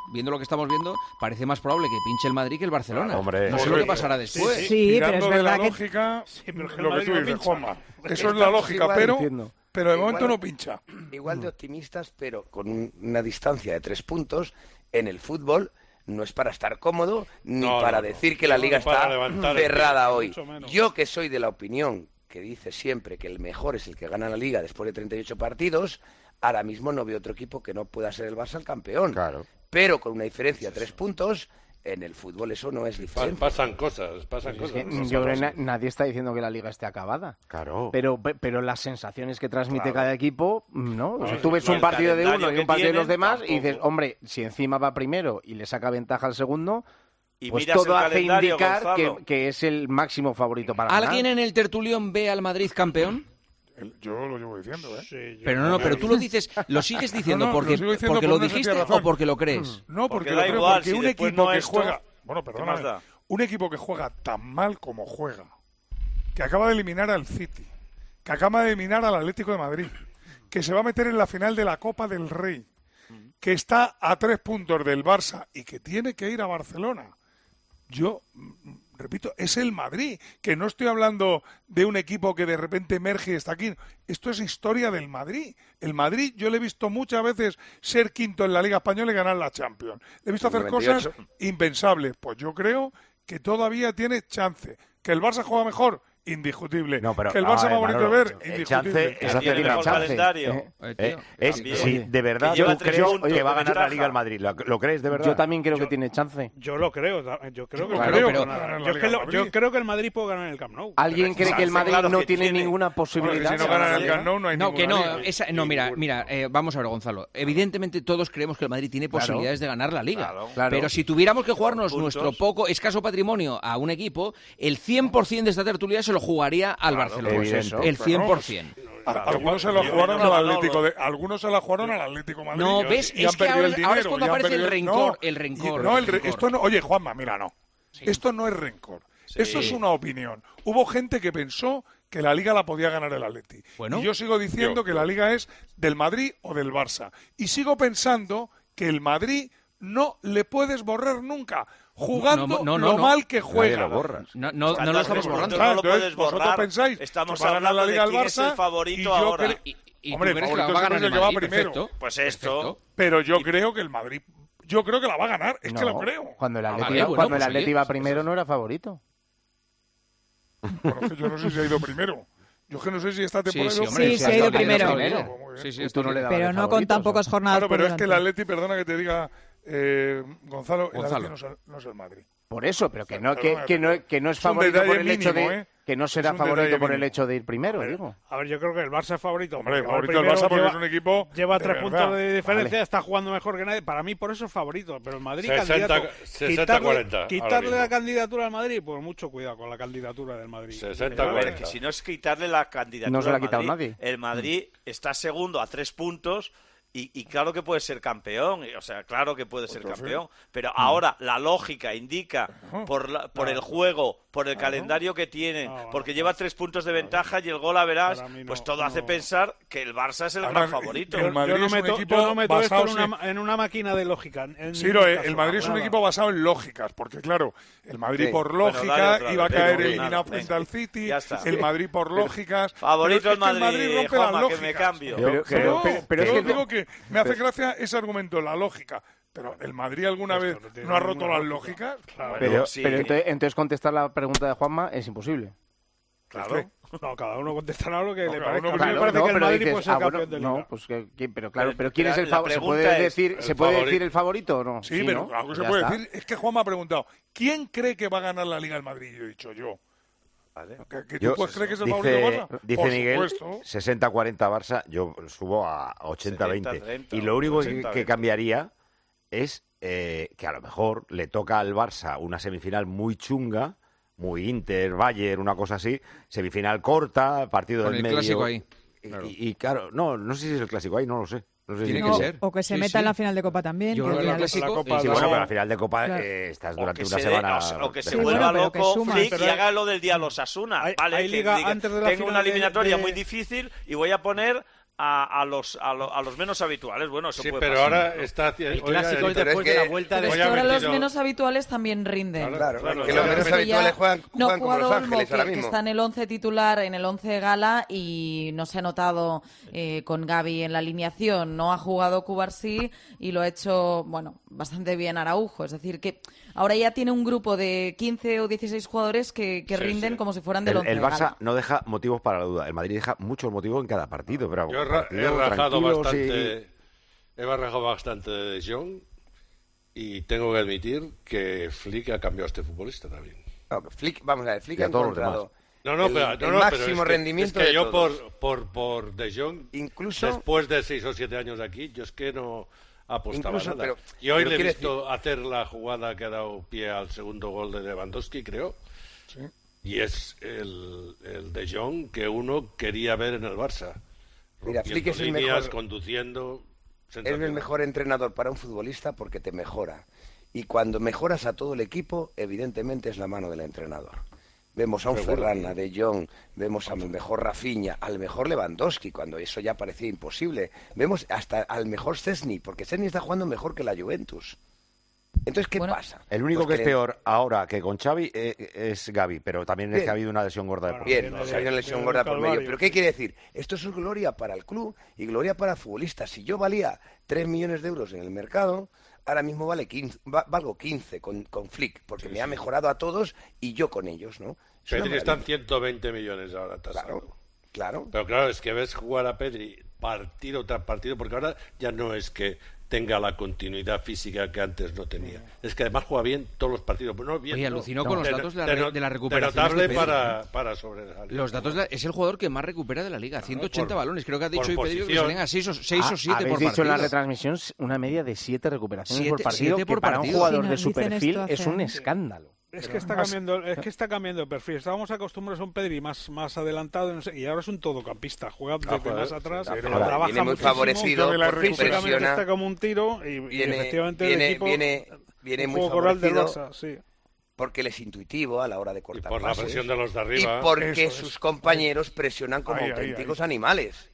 parece más probable que pinche el Madrid que el Barcelona. Hombre. No sé lo que pasará después. Sí, pero es Tirando de la verdad que... lógica, pero que el lo que Madrid tú no dices, pincha. Juanma. Eso es la Estamos lógica, igual, pero de momento no pincha. Igual de optimistas, pero con una distancia de 3 puntos en el fútbol. No es para estar cómodo ni para decir que la liga está cerrada hoy. Yo que soy de la opinión que dice siempre que el mejor es el que gana la liga después de 38 partidos, ahora mismo no veo otro equipo que no pueda ser el Barça el campeón. Claro. Pero con una diferencia de 3 puntos, en el fútbol eso no es diferente. Pasan cosas. Yo creo que nadie está diciendo que la liga esté acabada. Claro. Pero las sensaciones que transmite cada equipo, ¿no? O sea, tú ves un partido de uno y un partido de los demás y dices, hombre, si encima va primero y le saca ventaja al segundo, Y pues miras todo el hace calendario, indicar Gonzalo. que es el máximo favorito para ganar. ¿Alguien en el tertulión ve al Madrid campeón? Yo lo llevo diciendo, ¿eh? Sí, Pero tú lo dices, lo sigues diciendo porque lo sigo diciendo porque por lo una dijiste sencilla razón. o porque lo crees. No, porque da lo creo, igual, porque si un después equipo no que esto, juega... Bueno, ¿qué más perdóname. da? Un equipo que juega tan mal como juega, que acaba de eliminar al City, que acaba de eliminar al Atlético de Madrid, que se va a meter en la final de la Copa del Rey, que está a 3 puntos del Barça y que tiene que ir a Barcelona. Yo, repito, es el Madrid, que no estoy hablando de un equipo que de repente emerge y está aquí. Esto es historia del Madrid. El Madrid, yo le he visto muchas veces ser quinto en la Liga Española y ganar la Champions. Le he visto hacer 98. cosas impensables. Pues yo creo que todavía tiene chance. ¿Que el Barça juega mejor? Indiscutible. No, pero, que el Barça va a Manolo, ver, el indiscutible. chance es hacer una chance. Calendario. Sí, de verdad, Que lleva tú 3 crees puntos que va a de ganar la ventaja. Liga al Madrid. ¿Lo crees de verdad? Yo también creo que tiene chance. Yo lo creo, yo creo que Claro, pero pero- yo creo que el Madrid puede ganar el Camp Nou. ¿Alguien cree que el Madrid claro no que tiene tiene. ninguna Bueno, posibilidad? que si no de ganar ganan la el Liga? Camp Nou no hay No, que ninguna no, liga. mira, vamos a ver, Gonzalo. Evidentemente todos creemos que el Madrid tiene posibilidades de ganar la Liga. Claro. Pero si tuviéramos que jugarnos Puntos. nuestro poco escaso patrimonio a un equipo, el 100% de esta tertulia se lo jugaría al Barcelona. evidente. El 100%. Algunos se la jugaron al Atlético algunos se la jugaron al Atlético de Madrid. No, ¿ves? Y Es han que perdido ahora el es dinero, cuando y han aparece el perdido- rencor, no, el rencor, no, el rencor. esto no, oye, Juanma, mira, no. Esto no es rencor. Esto es una opinión. Hubo gente que pensó que la Liga la podía ganar el Atleti. Bueno. Y yo sigo diciendo que la Liga es del Madrid o del Barça. Y sigo pensando que el Madrid no le puedes borrar nunca, jugando lo mal que juega. Nadie lo borras. No lo estamos borrando. No lo Entonces, puedes vosotros borrar. pensáis Estamos que va a ganar hablando la Liga de quién al es el Barça, favorito y yo ahora. cre- ¿Y Hombre, tú crees que favorito la va a siempre ganar es el el que va Madrid? primero. Perfecto. Pues esto. Pero yo creo que el Madrid, yo creo que la va a ganar, es que lo creo. Cuando el Atleti, vale, bueno, cuando el pues Atleti oye, iba primero no era favorito. Bueno, es que yo no sé si ha ido primero. Yo es que no sé si esta temporada... Sí, hombre, Sí, se ha ido primero. Sí, sí, Tú no le dabas Pero de no con favorito, tan o sea. pocas jornadas Claro, por pero es que el delante. Atleti, perdona que te diga, Gonzalo, el Gonzalo. Atleti no es el Madrid. Por eso, pero que no, Perdona, que no es es un favorito por detalle el hecho mínimo, de... Que no será Es un favorito detalle por el mínimo. hecho de ir primero, digo. A ver, yo creo que el Barça es favorito. Hombre, porque va favorito el primero, Barça porque lleva- es un equipo Lleva de 3 verdad. puntos de diferencia, Vale. está jugando mejor que nadie. Para mí, por eso es favorito. Pero el Madrid, 60, candidato. 60-40 Quitarle ahora la mismo. candidatura al Madrid, pues mucho cuidado con la candidatura del Madrid. 60-40. A ver, que si no es quitarle la candidatura No se la ha al quitado Madrid, nadie. el Madrid está segundo a 3 puntos y claro que puede ser campeón, o sea, claro que puede ser campeón, pero ahora la lógica indica por el juego, por el calendario que tienen, porque lleva 3 puntos de ventaja y el gol a verás, pues todo hace pensar que el Barça es el gran favorito. el Madrid Yo no es un meto, equipo yo no meto esto basado en una máquina de lógica. Ciro, el Madrid es un equipo basado en lógicas, porque claro, el Madrid Sí. por Bueno, lógica dale otra iba a vez, caer venga, eliminado venga. frente al City, Ya está. el Madrid por lógicas. Favorito pero el es que Madrid, rompe Juanma, las que me lógicas. cambio. Pero es que digo que me hace gracia ese argumento, la lógica. Pero ¿el Madrid alguna vez no ha roto las lógicas? Pero, sí. pero entonces contestar la pregunta de Juanma es imposible. Claro. No, cada uno contestará lo que le cada parezca. uno A mí me Claro, parece no, que el pero Madrid dices, puede ser bueno, campeón de Liga. no, pues pero ¿quién es el la favorito? ¿Se pregunta puede es, decir, ¿se puede decir el favorito o no? Sí, pero ¿no? algo se Ya puede está. decir. Es que Juanma ha preguntado, ¿quién cree que va a ganar la Liga del Madrid? Yo he dicho yo. ¿Que tú puedes creer que es el favorito Barça? Dice Por Miguel, supuesto. 60-40 Barça, yo subo a 80-20. 70-30, Y lo único 80-20. que cambiaría es que a lo mejor le toca al Barça una semifinal muy chunga, muy Inter, Bayern, una cosa así, semifinal corta, partido del medio. Con el clásico ahí. Claro. Y claro, no sé si es el clásico ahí, no lo sé. No sé Tiene si que ser. O que se meta en la final de Copa también. Yo creo que el clásico... Sí, bueno, pero la final de Copa estás durante una semana... O que se vuelva loco Flick y haga lo del día a los Osasuna. Vale, hay liga antes de la tengo final una eliminatoria de... muy difícil y voy a poner a los menos habituales. Bueno, eso sí, puede pero pasar. ahora está el clásico es después de la vuelta de... Pero es que ahora los menos habituales también rinden. Claro. Que los menos habituales juegan como Los Ángeles ahora mismo. Que está en el 11 titular, en el 11 gala, y no se ha notado con Gavi en la alineación. No ha jugado Cubarsí y lo ha hecho, bueno, bastante bien Araujo. Es decir, que ahora ya tiene un grupo de 15 o 16 jugadores que rinden como si fueran del 11 El Barça gala. no deja motivos para la duda. El Madrid deja muchos motivos en cada partido. Pero yo he rajado bastante de Jong y tengo que admitir que Flick ha cambiado a este futbolista también. No, Flick ha encontrado el máximo rendimiento es que de yo todos. por De Jong, incluso después de 6 o 7 años aquí, yo es que no apostaba incluso, nada. Y hoy le he visto hacer la jugada que ha dado pie al segundo gol de Lewandowski, creo. Sí. Y es el De Jong que uno quería ver en el Barça. Mira, Flick es el líneas, mejor, conduciendo. es el mejor entrenador para un futbolista porque te mejora. Y cuando mejoras a todo el equipo, evidentemente es la mano del entrenador. Vemos a un Ferran, a De Jong, vemos al mejor Rafinha, al mejor Lewandowski, cuando eso ya parecía imposible. Vemos hasta al mejor Szczęsny, porque Szczęsny está jugando mejor que la Juventus. Entonces, ¿qué pasa? El único que es peor ahora que con Xavi es Gavi, pero también es que ha habido una lesión gorda de por medio. Bien, ha habido una lesión gorda por medio. ¿Pero qué quiere decir? Esto es gloria para el club y gloria para el futbolista. Si yo valía 3 millones de euros en el mercado, ahora mismo valgo 15 con Flick, porque me ha mejorado a todos y yo con ellos, ¿no? Pedri están 120 millones ahora tasado. Claro. Pero claro, es que ves jugar a Pedri partido tras partido, porque ahora ya no es que tenga la continuidad física que antes no tenía. Es que además juega bien todos los partidos. Pues no, bien, Oye, alucinó con los datos de la recuperación. De notable para sobresalir. Los datos es el jugador que más recupera de la liga. 180 balones. Creo que ha dicho hoy Pedro que salen a 6 o 7 por partido. Habéis dicho en la retransmisión una media de 7 recuperaciones por partido, que para un partido. jugador de su perfil es un escándalo. Es que está cambiando el perfil. Estábamos acostumbrados a un Pedri más adelantado, no sé, y ahora es un todocampista. Juega desde más atrás, trabaja viene muy favorecido, físicamente está como un tiro y efectivamente el equipo viene muy favorecido Barça, sí. porque él es intuitivo a la hora de cortar y por la presión de los de arriba y porque sus compañeros presionan como auténticos animales.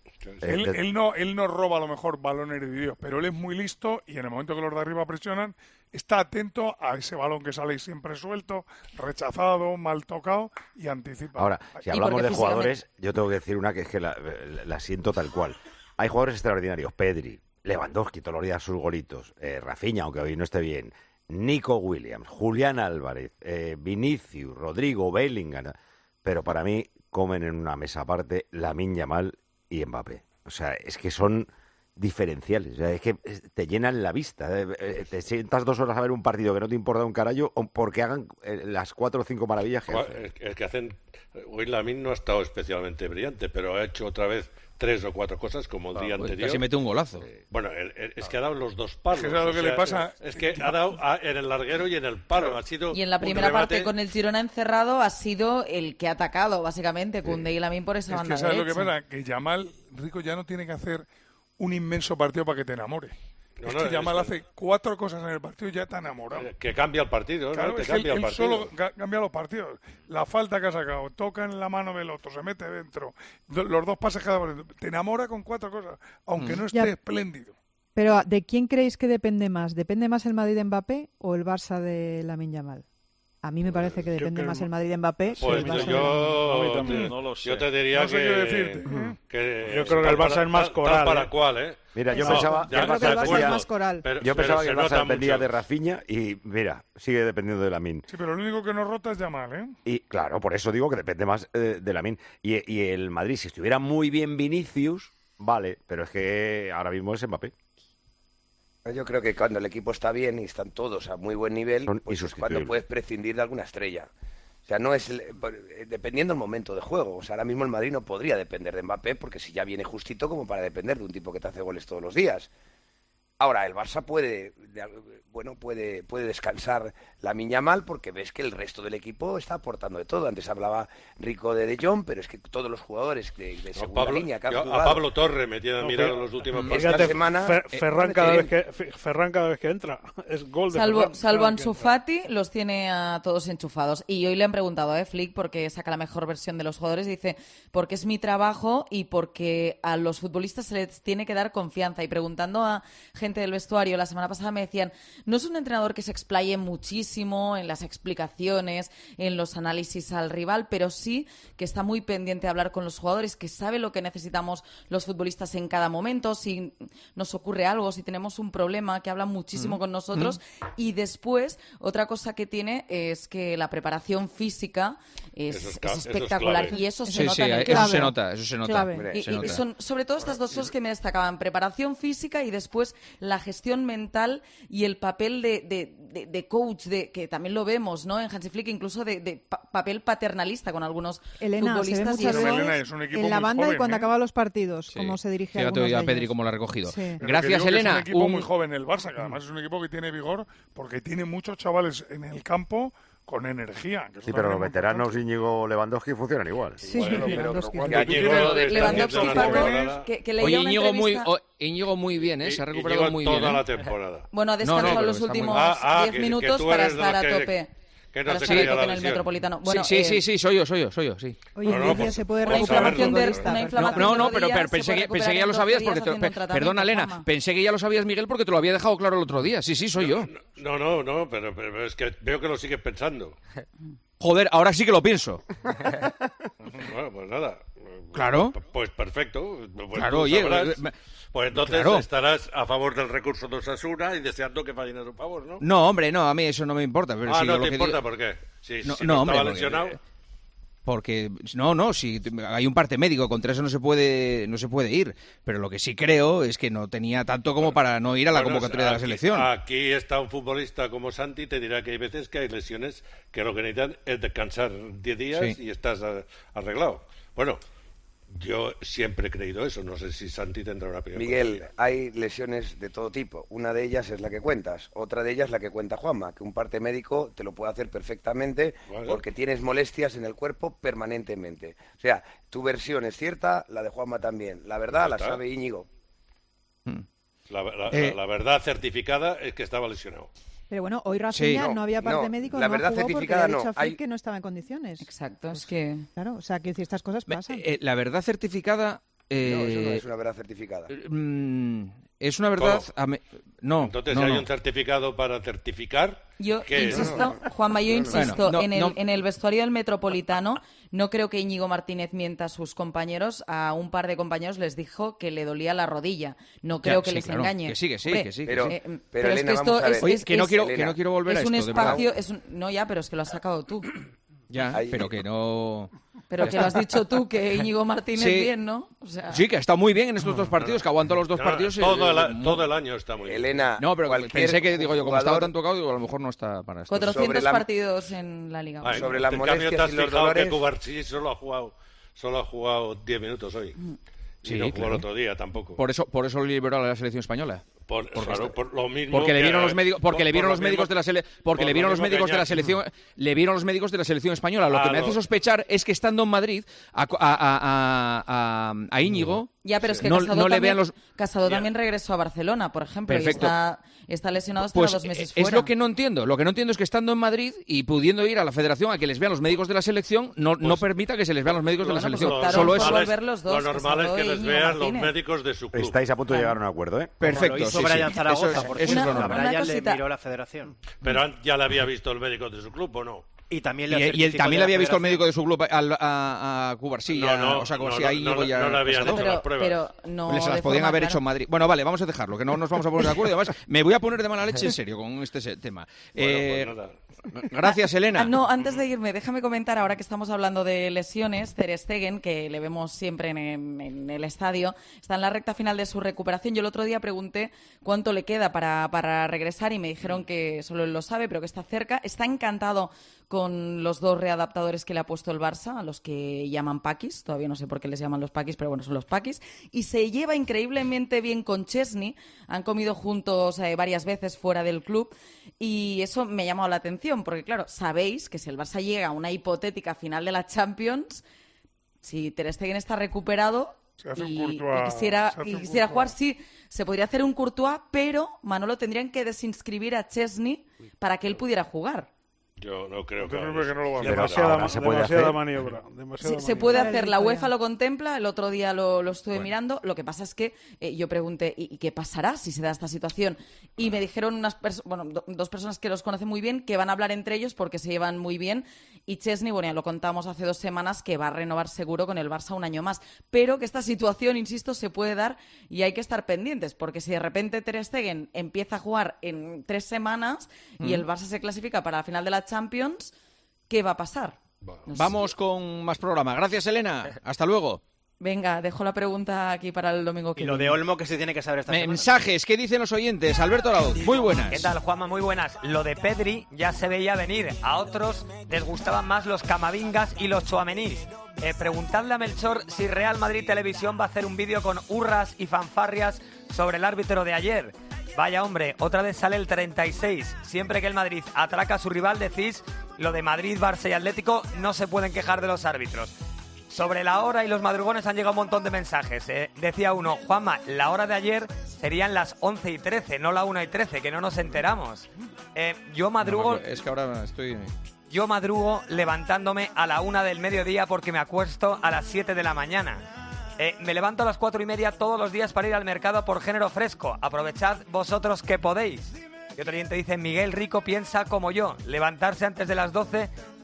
Él no roba a lo mejor balones divididos, pero él es muy listo y en el momento que los de arriba presionan, está atento a ese balón que sale siempre suelto, rechazado, mal tocado y anticipa. Ahora, si hablamos de jugadores, yo tengo que decir una que es que la siento tal cual. Hay jugadores extraordinarios, Pedri, Lewandowski, todos los días sus golitos, Rafinha, aunque hoy no esté bien, Nico Williams, Julián Álvarez, Vinicius, Rodrigo, Bellingham, pero para mí comen en una mesa aparte Lamine Yamal y Mbappé. O sea, es que son diferenciales. O sea, es que te llenan la vista. Te sientas 2 horas a ver un partido que no te importa un carajo porque hagan las 4 o 5 maravillas que hacen. Es que hacen... Hoy Lamine no ha estado especialmente brillante, pero ha hecho otra vez 3 o 4 cosas como el día anterior. Casi mete un golazo. Bueno, es que ha dado los 2 palos. Es que lo que le pasa. Es que ha dado en el larguero y en el palo. Ha sido y en la primera parte con el Girona encerrado ha sido el que ha atacado, básicamente, Koundé y Lamine por esa banda ¿sabes derecha? lo que pasa? Que Yamal, Rico, ya no tiene que hacer un inmenso partido para que te enamore. Que Yamal hace 4 cosas en el partido y ya está enamorado. Que cambia el partido, claro, ¿no? Que cambia el partido. Solo cambia los partidos. La falta que ha sacado, toca en la mano del otro, se mete dentro. Los 2 pases cada vez. Te enamora con 4 cosas, aunque no esté espléndido. Pero, ¿de quién creéis que depende más? ¿Depende más el Madrid de Mbappé o el Barça de Lamine Yamal? A mí me parece que depende más el Madrid de Mbappé que el Barça no lo sé. Yo te diría que yo creo que el Barça es más coral. ¿Para cuál, Mira, yo pensaba que el Barça es más coral. Yo pensaba que el Barça dependía de Rafinha y mira, sigue dependiendo de Lamine. Sí, pero lo único que no rota es Yamal, ¿eh? Y claro, por eso digo que depende más de Lamine. Y el Madrid, si estuviera muy bien Vinicius, vale, pero es que ahora mismo es Mbappé. Yo creo que cuando el equipo está bien y están todos a muy buen nivel, pues es cuando puedes prescindir de alguna estrella. O sea, no es dependiendo del momento de juego. O sea, ahora mismo el Madrid no podría depender de Mbappé porque si ya viene justito como para depender de un tipo que te hace goles todos los días. Ahora, el Barça puede descansar Lamine Yamal porque ves que el resto del equipo está aportando de todo. Antes hablaba Rico de Jong, pero es que todos los jugadores de segunda línea que han jugado... A Pablo Torre me tiene mirado los últimos partidos. Esta semana... Ferran cada vez que entra es gol de Ferran. Salvo Ansu Fati, los tiene a todos enchufados. Y hoy le han preguntado a Flick porque saca la mejor versión de los jugadores. Dice, porque es mi trabajo y porque a los futbolistas se les tiene que dar confianza. Y preguntando a gente del vestuario, la semana pasada me decían, no es un entrenador que se explaye muchísimo en las explicaciones, en los análisis al rival, pero sí que está muy pendiente de hablar con los jugadores, que sabe lo que necesitamos los futbolistas en cada momento, si nos ocurre algo, si tenemos un problema, que habla muchísimo con nosotros. Y después, otra cosa que tiene es que la preparación física es espectacular, y eso se nota en el campo. Eso se nota. Y son sobre todo estas dos cosas que me destacaban, preparación física y después la gestión mental y el papel de coach, que también lo vemos, ¿no? En Hansi Flick, incluso de papel paternalista con algunos futbolistas. Se ve muchas veces en la banda joven, y cuando acaba los partidos, cómo se dirige a algunos de ellos. Pedri cómo lo ha recogido. Sí. Gracias, Elena. Es un equipo muy joven el Barça, que además es un equipo que tiene vigor porque tiene muchos chavales en el campo con energía. Sí, pero los veteranos Íñigo, Lewandowski funcionan igual. Sí, Lewandowski, que leía una entrevista... Íñigo muy bien, se ha recuperado muy bien. Toda la temporada. Bueno, ha descansado los últimos 10 minutos para estar a tope. Que no para se estar en el Metropolitano. Bueno, sí, soy yo, sí. Oye, se puede recuperar pero pensé que ya lo sabías porque perdona, Elena, pensé que ya lo sabías, Miguel, porque te lo había dejado claro el otro día. Sí, soy yo. No, pero es que veo que lo sigues pensando. Joder, ahora sí que lo pienso. Bueno, pues nada. Claro. Pues perfecto. Claro, oye. Pues entonces estarás a favor del recurso de Osasuna y deseando que fallen a su favor, ¿no? No, hombre, no, a mí eso no me importa. Pero no te importa, ¿por qué? Si no estaba lesionado... Porque si hay un parte médico, contra eso no se puede ir, pero lo que sí creo es que no tenía tanto como para no ir a la convocatoria de la selección. Aquí está un futbolista como Santi, te dirá que hay veces que hay lesiones que lo que necesitan es descansar 10 días y estás arreglado. Bueno, yo siempre he creído eso, no sé si Santi tendrá una opinión. Miguel, hay lesiones de todo tipo. Una de ellas es la que cuentas, otra de ellas es la que cuenta Juanma, que un parte médico te lo puede hacer perfectamente porque tienes molestias en el cuerpo permanentemente. O sea, tu versión es cierta, la de Juanma también. La verdad la sabe Íñigo. La verdad certificada es que estaba lesionado. Pero bueno, hoy Rafinha no había parte médico, la verdad jugó certificada porque ha dicho a Flick que no estaba en condiciones. Exacto, es que... Claro, o sea, que si estas cosas pasan. La verdad certificada... No, eso no es una verdad certificada. Es una verdad... No. Entonces, ¿hay un certificado para certificar? Yo insisto, Juanma, en el vestuario del Metropolitano no creo que Íñigo Martínez mienta a sus compañeros. A un par de compañeros les dijo que le dolía la rodilla. No creo que les engañe. Que sí. Pero Elena, es que esto es que no quiero volver a esto. Es un espacio... pero es que lo has sacado tú. Ya, pero que no... Pero que lo has dicho tú, que Íñigo Martínez bien, ¿no? O sea... Sí, que ha estado muy bien en estos dos partidos, que aguantó los dos partidos. Todo el año está muy bien. Elena, no, pero pensé que, como estaba tan tocado, a lo mejor no está para esto. 400 partidos en la Liga. Sobre las molestias te has y los fijado dolores... que Cubarsí solo ha jugado 10 minutos hoy. Y no jugó el otro día tampoco. Por eso lo liberó a la selección española. Por lo mismo porque le vieron los médicos de la selección española. Lo que me hace sospechar es que estando en Madrid a Íñigo ya, pero es que Casado también regresó a Barcelona, por ejemplo. Perfecto. Y está lesionado hasta 2 meses fuera. Es lo que no entiendo. Lo que no entiendo es que estando en Madrid y pudiendo ir a la federación a que les vean los médicos de la selección, no permita que se les vean los médicos de la selección. Solo eso. Lo normal es que les vean los médicos de su club. Estáis a punto de llegar a un acuerdo, ¿eh? Perfecto. Brian Zaragoza, eso es lo normal. Brian le miró la federación. Pero ya le había visto el médico de su club, ¿o no? Y también le había visto el médico de su club a Cubarsí, a Íñigo y a... No le habían hecho las pruebas. Pero no se las podían haber hecho en Madrid. Bueno, vale, vamos a dejarlo, que no nos vamos a poner de acuerdo. Además, me voy a poner de mala leche en serio con este tema. Gracias, Elena. No, antes de irme, déjame comentar, ahora que estamos hablando de lesiones, Ter Stegen, que le vemos siempre en el estadio, está en la recta final de su recuperación. Yo el otro día pregunté cuánto le queda para regresar y me dijeron que solo él lo sabe, pero que está cerca. Está encantado con con los 2 readaptadores que le ha puesto el Barça, a los que llaman paquis, todavía no sé por qué les llaman los paquis, pero bueno, son los paquis, y se lleva increíblemente bien con Chesney, han comido juntos varias veces fuera del club, y eso me ha llamado la atención, porque claro, sabéis que si el Barça llega a una hipotética final de la Champions, si Ter Stegen está recuperado y quisiera jugar, sí, se podría hacer un Courtois, pero Manolo, tendrían que desinscribir a Chesney para que él pudiera jugar. Yo no creo que no lo va a hacer. Demasiada maniobra. Se puede hacer, la UEFA lo contempla, el otro día lo estuve mirando, lo que pasa es que yo pregunté, ¿y qué pasará si se da esta situación? Y me dijeron dos personas que los conocen muy bien, que van a hablar entre ellos porque se llevan muy bien, y Chesney, bueno, ya lo contamos hace 2 semanas, que va a renovar seguro con el Barça un año más, pero que esta situación, insisto, se puede dar y hay que estar pendientes, porque si de repente Ter Stegen empieza a jugar en 3 semanas y el Barça se clasifica para la final de la Champions, ¿qué va a pasar? Vamos con más programa. Gracias, Elena. Hasta luego. Venga, dejo la pregunta aquí para el domingo que viene. Y lo de Olmo, que se tiene que saber esta semana. Mensajes, ¿qué dicen los oyentes? Alberto Arauz, muy buenas. ¿Qué tal, Juanma? Muy buenas. Lo de Pedri ya se veía venir. A otros les gustaban más los Camavingas y los Tchouaménis. Preguntadle a Melchor si Real Madrid Televisión va a hacer un vídeo con hurras y fanfarrias sobre el árbitro de ayer. Vaya hombre, otra vez sale el 36. Siempre que el Madrid atraca a su rival decís lo de Madrid, Barça y Atlético no se pueden quejar de los árbitros. Sobre la hora y los madrugones han llegado un montón de mensajes. Decía uno, Juanma, la hora de ayer serían las 11:13, no la 1:13, que no nos enteramos. Yo madrugo... Es que ahora estoy... Yo madrugo levantándome a la 1 del mediodía porque me acuesto a las 7 de la mañana. Me levanto a las 4:30 todos los días para ir al mercado por género fresco. Aprovechad vosotros que podéis. Y otro oyente dice, Miguel Rico piensa como yo. Levantarse antes de las 11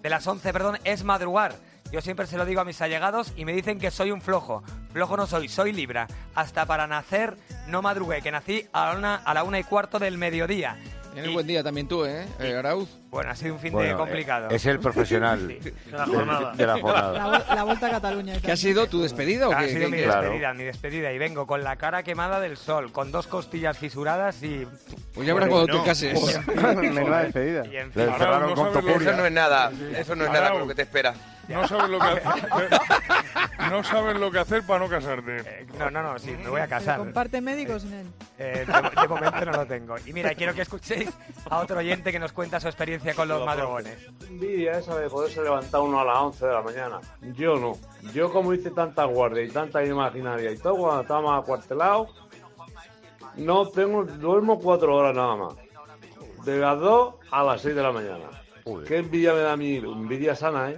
es madrugar. Yo siempre se lo digo a mis allegados y me dicen que soy un flojo. Flojo no soy Libra. Hasta para nacer no madrugué, que nací a la 1:15 del mediodía. Tienes buen día también tú, Arauz. Bueno, ha sido un fin de complicado. Es el profesional de la jornada. La vuelta a Cataluña. ¿Qué ha sido tu despedida o qué? Ha sido mi despedida. Y vengo con la cara quemada del sol, con 2 costillas fisuradas y... Pues ya verás cuando te cases. Menuda despedida. Eso no es nada. Eso no es nada con lo que te espera. No sabes lo que hacer para no casarte. No, sí, me voy a casar. ¿Comparte médicos en él? De momento no lo tengo. Y mira, quiero que escuchéis a otro oyente que nos cuenta su experiencia con los madrugones. Envidia esa de poderse levantar uno a las 11 de la mañana. Yo no. Yo, como hice tanta guardia y tanta imaginaria y todo, cuando estábamos acuartelados, duermo 4 horas nada más. De las 2 a las 6 de la mañana. Qué envidia me da a mí. Envidia sana,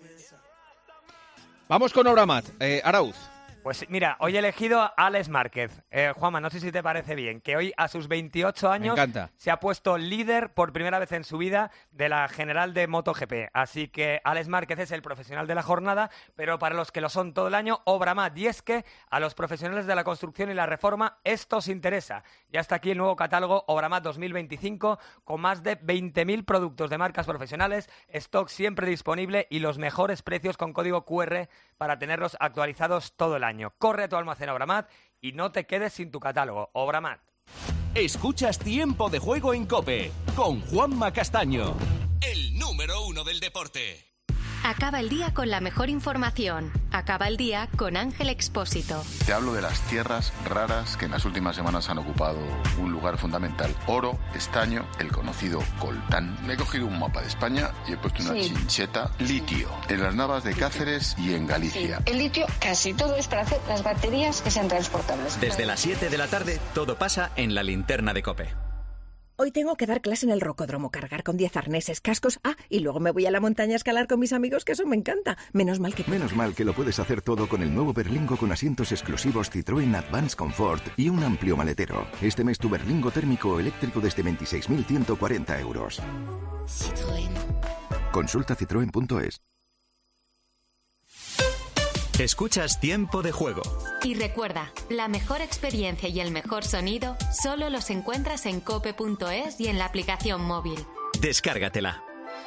Vamos con Obramat. Arauz. Pues mira, hoy he elegido a Alex Márquez. Juanma, no sé si te parece bien, que hoy a sus 28 años se ha puesto líder por primera vez en su vida de la general de MotoGP. Así que Alex Márquez es el profesional de la jornada, pero para los que lo son todo el año, Obramat. Y es que a los profesionales de la construcción y la reforma esto os interesa. Ya está aquí el nuevo catálogo Obramat 2025 con más de 20.000 productos de marcas profesionales, stock siempre disponible y los mejores precios con código QR para tenerlos actualizados todo el año. Corre a tu almacén Obramat y no te quedes sin tu catálogo. Obramat. Escuchas Tiempo de Juego en COPE con Juanma Castaño, el número 1 del deporte. Acaba el día con la mejor información. Acaba el día con Ángel Expósito. Te hablo de las tierras raras que en las últimas semanas han ocupado un lugar fundamental. Oro, estaño, el conocido coltán. Me he cogido un mapa de España y he puesto una chincheta. Litio, en las Navas de Cáceres y en Galicia. El litio casi todo es para hacer las baterías que sean transportables. Desde las 7 de la tarde, todo pasa en la linterna de COPE. Hoy tengo que dar clase en el rocódromo, cargar con 10 arneses, cascos, y luego me voy a la montaña a escalar con mis amigos, que eso me encanta. Menos mal que lo puedes hacer todo con el nuevo Berlingo con asientos exclusivos Citroën Advance Comfort y un amplio maletero. Este mes tu Berlingo térmico o eléctrico desde 26.140 euros. Citroën. Consulta citroen.es. Escuchas Tiempo de Juego. Y recuerda, la mejor experiencia y el mejor sonido solo los encuentras en cope.es y en la aplicación móvil. Descárgatela.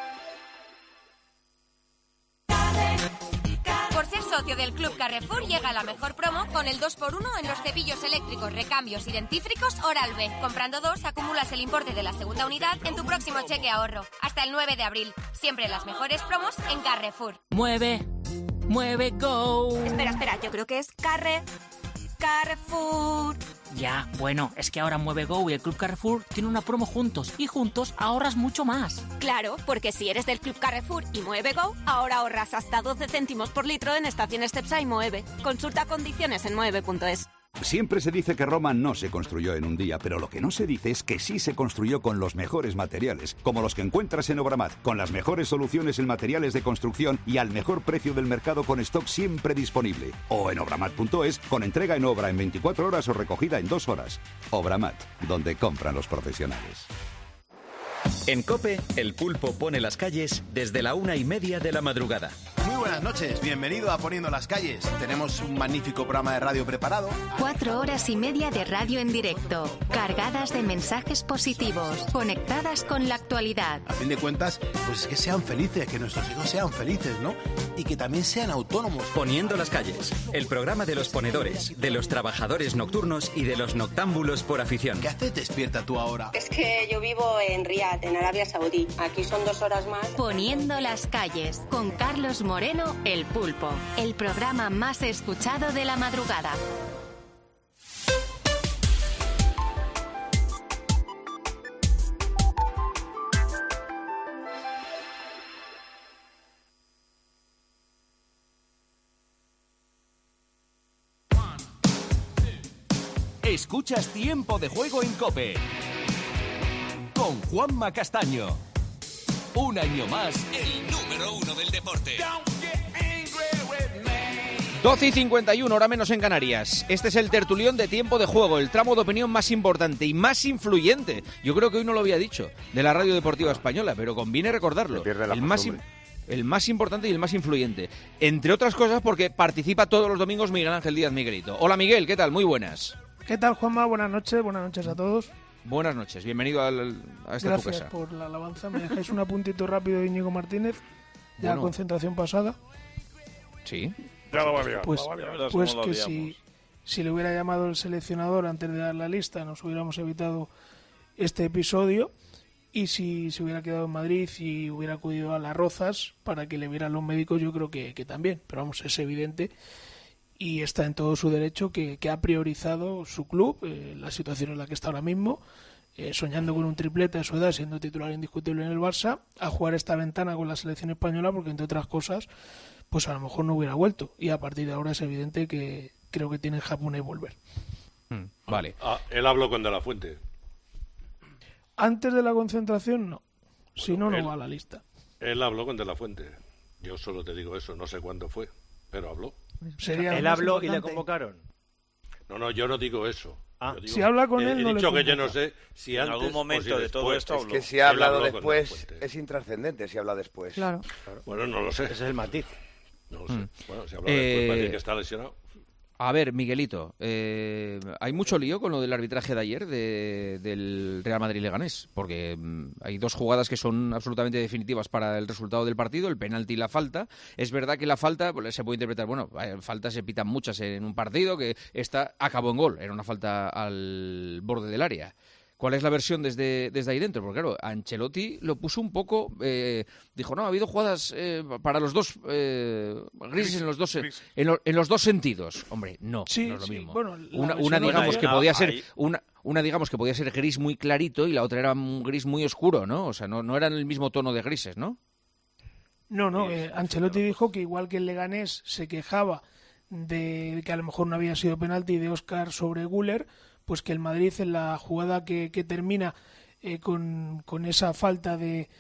Por ser socio del Club Carrefour llega la mejor promo con el 2x1 en los cepillos eléctricos, recambios y dentífricos Oral-B. Comprando 2 acumulas el importe de la segunda unidad en tu próximo cheque ahorro. Hasta el 9 de abril. Siempre las mejores promos en Carrefour. Mueve Go. Espera, yo creo que es Carrefour. Ya, bueno, es que ahora Mueve Go y el Club Carrefour tienen una promo juntos y juntos ahorras mucho más. Claro, porque si eres del Club Carrefour y Mueve Go, ahora ahorras hasta 12 céntimos por litro en estaciones Cepsa y Moeve. Consulta condiciones en moeve.es. Siempre se dice que Roma no se construyó en un día, pero lo que no se dice es que sí se construyó con los mejores materiales, como los que encuentras en Obramat, con las mejores soluciones en materiales de construcción y al mejor precio del mercado con stock siempre disponible. O en obramat.es, con entrega en obra en 24 horas o recogida en 2 horas. Obramat, donde compran los profesionales. En COPE, el pulpo pone las calles desde la 1:30 de la madrugada. Muy buenas noches, bienvenido a Poniendo las Calles. Tenemos un magnífico programa de radio preparado. 4 horas y media de radio en directo, cargadas de mensajes positivos, conectadas con la actualidad. A fin de cuentas, pues es que sean felices, que nuestros hijos sean felices, ¿no? Y que también sean autónomos. Poniendo las Calles, el programa de los ponedores, de los trabajadores nocturnos y de los noctámbulos por afición. ¿Qué haces despierta tú ahora? Es que yo vivo en Riad, en Arabia Saudí. Aquí son 2 horas más. Poniendo las Calles, con Carlos Moreno, El Pulpo, el programa más escuchado de la madrugada. Escuchas Tiempo de Juego en COPE con Juanma Castaño. Un año más, el número 1 del deporte. 12:51, hora menos en Canarias. Este es el tertulión de Tiempo de Juego, el tramo de opinión más importante y más influyente. Yo creo que hoy no lo había dicho, de la Radio Deportiva Española, pero conviene recordarlo. El más importante y el más influyente. Entre otras cosas porque participa todos los domingos Miguel Ángel Díaz Miguelito. Hola Miguel, ¿qué tal? Muy buenas. ¿Qué tal, Juanma? Buenas noches a todos. Buenas noches, bienvenido a esta tu casa. Gracias por la alabanza. ¿Me dejáis un apuntito rápido de Íñigo Martínez? De la concentración pasada. Sí. Ya lo valía. Pues que si le hubiera llamado el seleccionador antes de dar la lista, nos hubiéramos evitado este episodio. Y si se hubiera quedado en Madrid y hubiera acudido a Las Rozas para que le vieran los médicos, yo creo que también. Pero vamos, es evidente y está en todo su derecho que ha priorizado su club, la situación en la que está ahora mismo, soñando con un triplete a su edad, siendo titular indiscutible en el Barça, a jugar esta ventana con la selección española, porque entre otras cosas, pues a lo mejor no hubiera vuelto. Y a partir de ahora es evidente que creo que tiene en Japón y volver. Vale. Él habló con De La Fuente. Antes de la concentración, no. Si no, no va a la lista. Él habló con De La Fuente. Yo solo te digo eso, no sé cuándo fue, pero habló. ¿Él habló y le convocaron? No, yo no digo eso. Digo, si habla con él, no le dicho que yo no sé si en antes algún momento de todo esto habló. Es que si ha hablado después, es intrascendente si habla después. Claro. Bueno, no lo sé. Ese es el matiz. No lo sé. Bueno, si habla después parece que está lesionado. A ver, Miguelito, hay mucho lío con lo del arbitraje de ayer del Real Madrid-Leganés, porque hay 2 jugadas que son absolutamente definitivas para el resultado del partido, el penalti y la falta. Es verdad que la falta se puede interpretar, faltas se pitan muchas en un partido, que esta acabó en gol, era una falta al borde del área. ¿Cuál es la versión desde ahí dentro? Porque claro, Ancelotti lo puso un poco, dijo, no, ha habido jugadas para los dos, grises en los dos sentidos. Hombre, no es lo mismo. Bueno, una digamos que podía ser una digamos que podía ser gris muy clarito y la otra era un gris muy oscuro, ¿no? O sea, no eran el mismo tono de grises, ¿no? No, Ancelotti dijo que igual que el Leganés se quejaba de que a lo mejor no había sido penalti de Óscar sobre Güler, pues que el Madrid en la jugada que termina con esa falta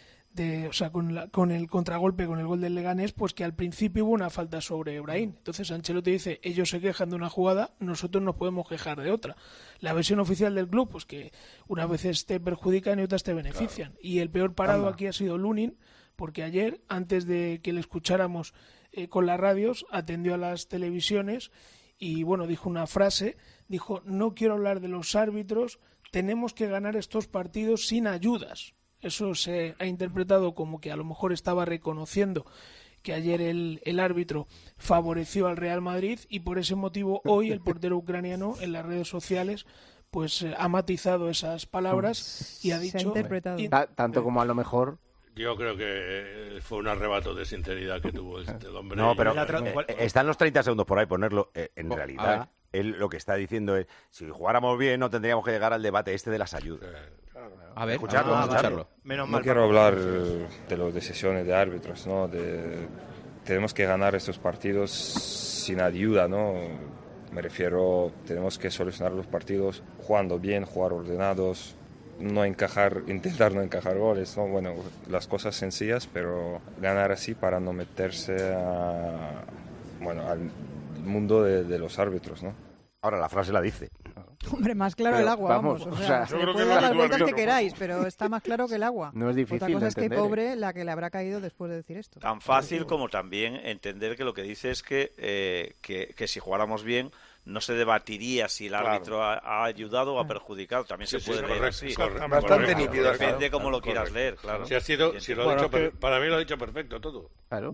o sea, con el contragolpe, con el gol del Leganés, pues que al principio hubo una falta sobre Brahim. Entonces Ancelotti dice, ellos se quejan de una jugada, nosotros nos podemos quejar de otra. La versión oficial del club, pues que unas veces te perjudican y otras te benefician. Claro. Y el peor parado aquí ha sido Lunin, porque ayer, antes de que le escucháramos con las radios, atendió a las televisiones y bueno, dijo una frase, dijo, no quiero hablar de los árbitros, tenemos que ganar estos partidos sin ayudas. Eso se ha interpretado como que a lo mejor estaba reconociendo que ayer el árbitro favoreció al Real Madrid y por ese motivo hoy el portero ucraniano en las redes sociales pues ha matizado esas palabras y ha dicho... Tanto como a lo mejor... Yo creo que fue un arrebato de sinceridad que tuvo este hombre. No, pero están los 30 segundos por ahí ponerlo. En realidad, él lo que está diciendo es, si jugáramos bien no tendríamos que llegar al debate este de las ayudas. A ver, escucharlo. No quiero hablar de las decisiones de árbitros, ¿no? Tenemos que ganar estos partidos sin ayuda, ¿no? Me refiero, tenemos que solucionar los partidos jugando bien, jugar ordenados, intentar no encajar goles, ¿no? Bueno, las cosas sencillas, pero ganar así para no meterse al mundo de los árbitros, ¿no? Ahora la frase la dice. Hombre, más claro el agua, vamos. O sea, se puede dar las vueltas que queráis, pero está más claro que el agua. No es difícil. Otra cosa es que pobre la que le habrá caído después de decir esto. Tan fácil como también entender que lo que dice es que si jugáramos bien no se debatiría si el árbitro ha ayudado o ha perjudicado. También se puede leer así. Bastante nítido. Depende de cómo lo quieras leer, claro. Para mí lo ha dicho perfecto todo. Claro.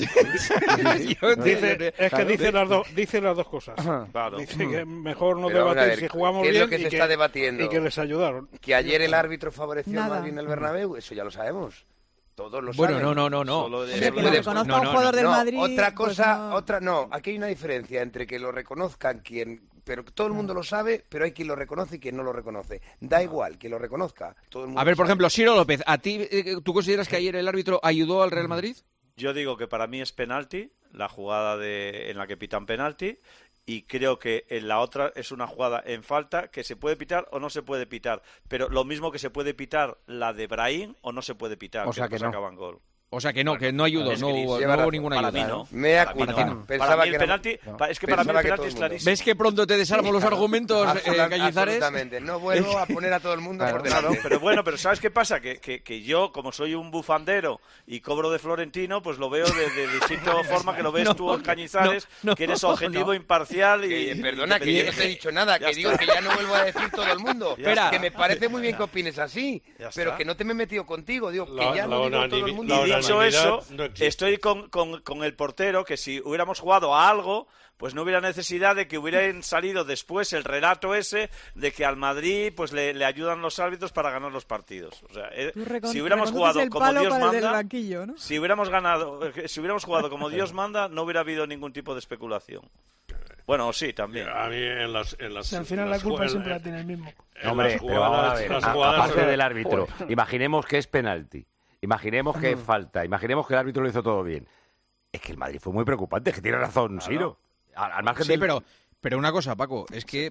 Dice las dos cosas. Claro. Dice que mejor no debatir si jugamos bien. ¿Qué es lo que se está debatiendo? Y que les ayudaron. Que ayer el árbitro favoreció a Madrid en el Bernabéu, eso ya lo sabemos. Todos lo saben. No. Que lo reconozca un jugador del Madrid. Otra cosa, aquí hay una diferencia entre que lo reconozcan pero todo el mundo lo sabe, pero hay quien lo reconoce y quien no lo reconoce. Da igual, quien lo reconozca. Todo el mundo a ver, por ejemplo, Ciro López, ¿a ti tú consideras que ayer el árbitro ayudó al Real Madrid? Yo digo que para mí es penalti, la jugada en la que pitan penalti. Y creo que en la otra es una jugada en falta que se puede pitar o no se puede pitar. Pero lo mismo que se puede pitar la de Brahim o no se puede pitar, o sea que no sacaban gol. O sea que no, que no ayudó, no hubo ninguna ayuda. Para mí no. Me acuerdo. Para mí el penalti, es que para mí el penalti es clarísimo. ¿Ves que pronto te desarmo los argumentos, Cañizares? Absolutamente. No vuelvo a poner a todo el mundo por delante. Pero ¿sabes qué pasa? Que yo, como soy un bufandero y cobro de Florentino, pues lo veo de distinta forma que lo ves tú, Cañizares, que eres objetivo, imparcial y... Perdona, que yo no te he dicho nada, que digo que ya no vuelvo a decir todo el mundo. Que me parece muy bien que opines así, pero que no te me he metido contigo. Digo, que ya no digo todo el mundo. Dicho eso, estoy con el portero, que si hubiéramos jugado a algo, pues no hubiera necesidad de que hubieran salido después el relato ese de que al Madrid pues le ayudan los árbitros para ganar los partidos. O sea, si hubiéramos jugado como Dios manda, banquillo, ¿no? si hubiéramos jugado como Dios manda, no hubiera habido ningún tipo de especulación. Bueno, sí, también. A mí al final la culpa siempre la tiene el mismo. Hombre, pero vamos a ver, aparte del árbitro, imaginemos que es penalti. Imaginemos que es falta, imaginemos que el árbitro lo hizo todo bien. Es que el Madrid fue muy preocupante, es que tiene razón, Ciro. Al margen pero una cosa, Paco, es que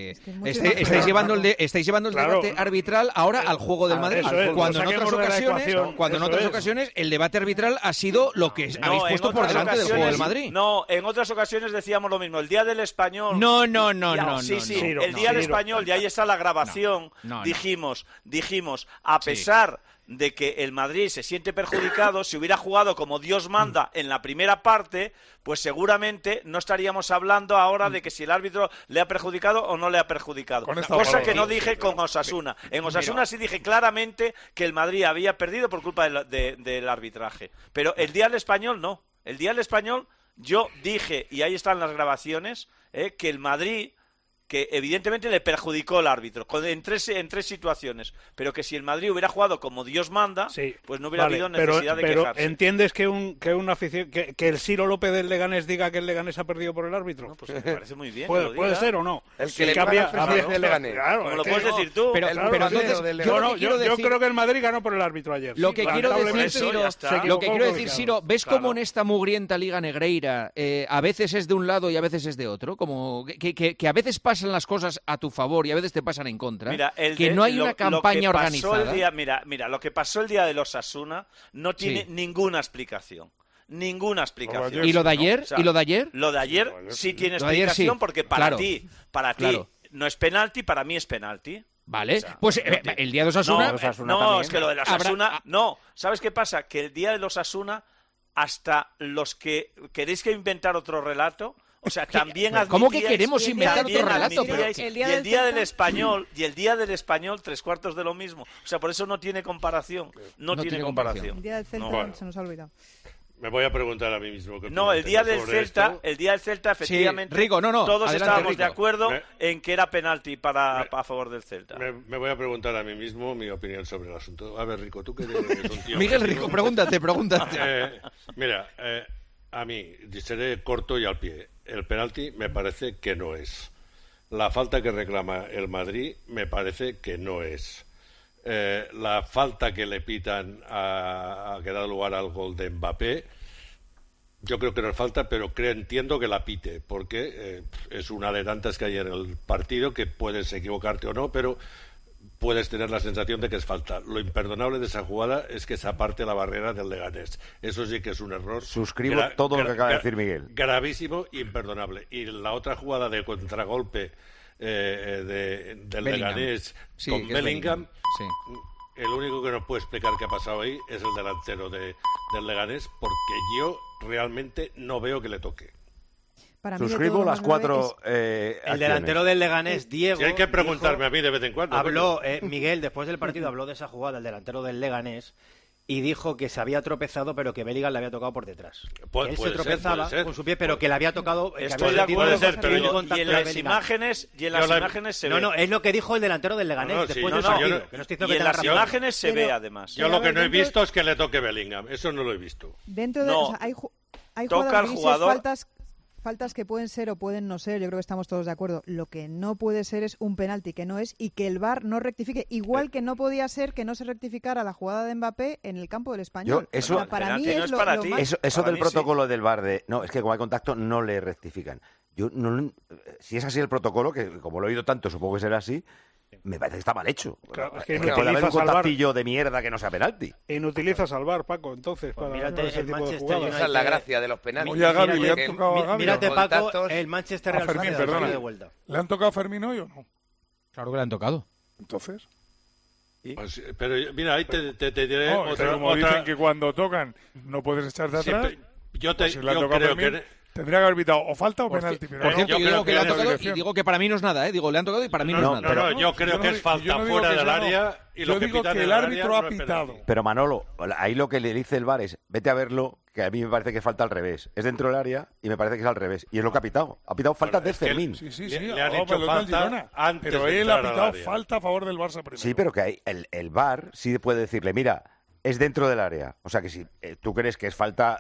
estáis llevando el debate arbitral ahora al juego del Madrid. Cuando en otras ocasiones el debate arbitral ha sido lo que habéis puesto por delante del juego del Madrid. No, en otras ocasiones decíamos lo mismo. El día del Español... No. Sí, el día del Español, y ahí está la grabación, dijimos, a pesar de que el Madrid se siente perjudicado, si hubiera jugado como Dios manda en la primera parte, pues seguramente no estaríamos hablando ahora de que si el árbitro le ha perjudicado o no le ha perjudicado. Cosa que no dije con Osasuna. En Osasuna sí dije claramente que el Madrid había perdido por culpa del arbitraje. Pero el día del Español no. El día del Español yo dije, y ahí están las grabaciones, que el Madrid... que evidentemente le perjudicó el árbitro en tres situaciones, pero que si el Madrid hubiera jugado como Dios manda, pues no hubiera habido necesidad de quejarse. Pero ¿entiendes que una afición, que el Ciro López del Leganés diga que el Leganés ha perdido por el árbitro? No, pues me parece muy bien. ¿Puede ser o no? El que le cambia del Leganés. Claro, como lo puedes decir tú. Pero entonces, yo creo que el Madrid ganó por el árbitro ayer. Lo que quiero decir, Ciro, ¿ves cómo en esta mugrienta Liga Negreira a veces es de un lado y a veces es de otro? Como que a veces pasan las cosas a tu favor y a veces te pasan en contra. Mira, que no hay una campaña organizada. Lo que pasó el día de los Osasuna no tiene ninguna explicación. Ninguna explicación. ¿Y lo de ayer? ¿Y lo de ayer? Lo de ayer sí tiene explicación porque para ti no es penalti, para mí es penalti. Vale, pues el día de Osasuna... No, es que lo de los Osasuna... No, ¿sabes qué pasa? Que el día de los Osasuna, hasta los que queréis que inventar otro relato... O sea, también ¿cómo que queremos inventar otro relato? Y el día del Español, 3/4 de lo mismo. O sea, por eso no tiene comparación. No tiene comparación. El día del Celta se nos ha olvidado. Me voy a preguntar a mí mismo. No, el día del Celta, efectivamente, sí, Rico, todos estábamos Rico. de acuerdo en que era penalti a favor del Celta. Me voy a preguntar a mí mismo mi opinión sobre el asunto. A ver, Rico, tú que eres un tío... Miguel Rico, pregúntate. Mira, a mí, seré corto y al pie. El penalti me parece que no es. La falta que reclama el Madrid me parece que no es. La falta que le pitan que da lugar al gol de Mbappé, yo creo que no es falta, pero entiendo que la pite, porque es una de tantas que hay en el partido, que puedes equivocarte o no, pero puedes tener la sensación de que es falta. Lo imperdonable de esa jugada es que se aparte la barrera del Leganés. Eso sí que es un error. Suscribo todo lo que acaba de decir Miguel. Gravísimo e imperdonable. Y la otra jugada de contragolpe del Leganés con Bellingham, el único que nos puede explicar qué ha pasado ahí es el delantero del Leganés, porque yo realmente no veo que le toque. Suscribo las 4 el delantero del Leganés, Diego... Si hay que preguntarme a mí de vez en cuando. Habló, Miguel, después del partido habló de esa jugada, el delantero del Leganés, y dijo que se había tropezado, pero que Bellingham le había tocado por detrás. Él se tropezaba con su pie, pero que le había tocado... Estoy de acuerdo, pero y en las imágenes se ve. No, es lo que dijo el delantero del Leganés después del partido. Y en las imágenes se ve, además. Yo lo que no he visto es que le toque Bellingham. Eso no lo he visto. Dentro de... O sea, hay toca al jugador... Faltas que pueden ser o pueden no ser, yo creo que estamos todos de acuerdo. Lo que no puede ser es un penalti, que no es, y que el VAR no rectifique. Igual que no podía ser que no se rectificara la jugada de Mbappé en el campo del Español. Para mí es lo más... Eso del protocolo del VAR no, es que como hay contacto no le rectifican. Yo no, si es así el protocolo, que como lo he oído tanto, supongo que será así, me parece que está mal hecho. Claro, es que puede haber un contactillo de mierda que no sea penalti. Inutilizas al VAR, Paco, entonces, para ese tipo de jugadas. Esa es la gracia de los penaltis. Oye, Gaby, ¿le han tocado a Gaby? Mírate, Paco, el Manchester Real Sociedad de vuelta. ¿Le han tocado a Fermín hoy o no? Claro que le han tocado. Entonces... Pues, pero mira, ahí te diré como dicen que cuando tocan no puedes echarte atrás. Yo creo que... Tendría que haber evitado o falta o penalti. Por cierto, yo digo que le han tocado y digo que para mí no es nada, Digo, le han tocado y para mí no es nada. Yo creo que es falta fuera del área y lo que digo que el árbitro ha pitado. Pero Manolo, ahí lo que le dice el VAR es, vete a verlo, que a mí me parece que falta al revés. Es dentro del área y me parece que es al revés. Y es lo que ha pitado. Ha pitado falta de Fermín. Sí. Le han hecho falta antes. Pero él ha pitado falta a favor del Barça primero. Sí, pero que el VAR sí puede decirle, mira, es dentro del área. O sea que si tú crees que es falta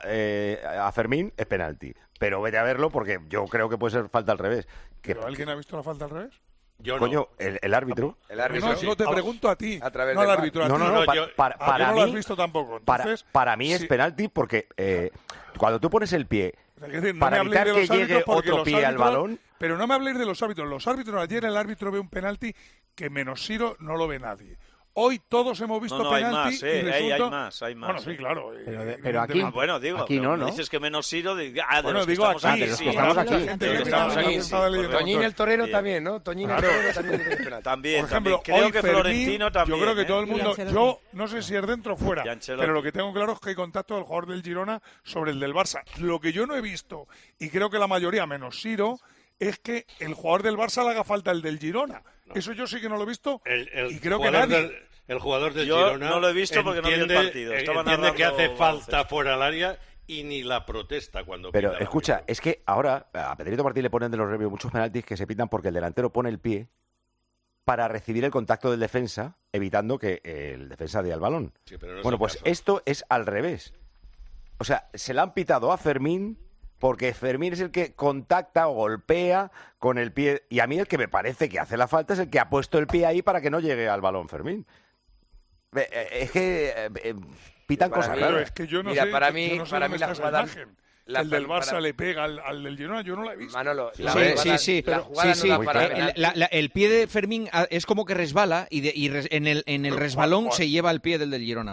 a Fermín, es penalti. Pero vete a verlo porque yo creo que puede ser falta al revés. ¿Pero alguien ha visto la falta al revés? Yo Coño, el árbitro. El árbitro no te pregunto a ti, a través no al árbitro. No, para no mí, lo has visto tampoco. Entonces, para mí es penalti porque cuando tú pones el pie no para evitar que llegue otro pie al balón... Pero no me habléis de los árbitros. Los árbitros, ayer el árbitro ve un penalti que menos Siro no lo ve nadie. Hoy todos hemos visto penalti y resulta... Hay más. Bueno, sí, claro. Pero aquí, aquí no, ¿no? Dices que menos Siro... Digo aquí. Estamos aquí. Toñín el torero también, ¿no? Toñín el torero también tiene penalti. También, por ejemplo, creo que Florentino también. Yo creo que todo el mundo... Yo no sé si es dentro o fuera, pero lo que tengo claro es que hay contacto del jugador del Girona sobre el del Barça. Lo que yo no he visto, y creo que la mayoría, menos Siro, es que el jugador del Barça le haga falta el del Girona. Eso yo sí que no lo he visto y creo que nadie... El jugador del Yo Girona no lo he visto porque no vi el partido. Entiende que hace falta fuera del área y ni la protesta cuando Pero pita escucha, es que ahora a Pedrito Martí le ponen de los reviews muchos penaltis que se pitan porque el delantero pone el pie para recibir el contacto del defensa, evitando que el defensa dé al balón. Sí, no bueno, pues esto es al revés. O sea, se le han pitado a Fermín porque Fermín es el que contacta o golpea con el pie. Y a mí el que me parece que hace la falta es el que ha puesto el pie ahí para que no llegue al balón Fermín. Es que pitan cosas raras. Es que yo no Mira, sé, para mí la jugada... El del Barça le pega al del Girona, yo no la he visto. Manolo, sí. El pie de Fermín es como que resbala y en el resbalón se lleva el pie del Girona.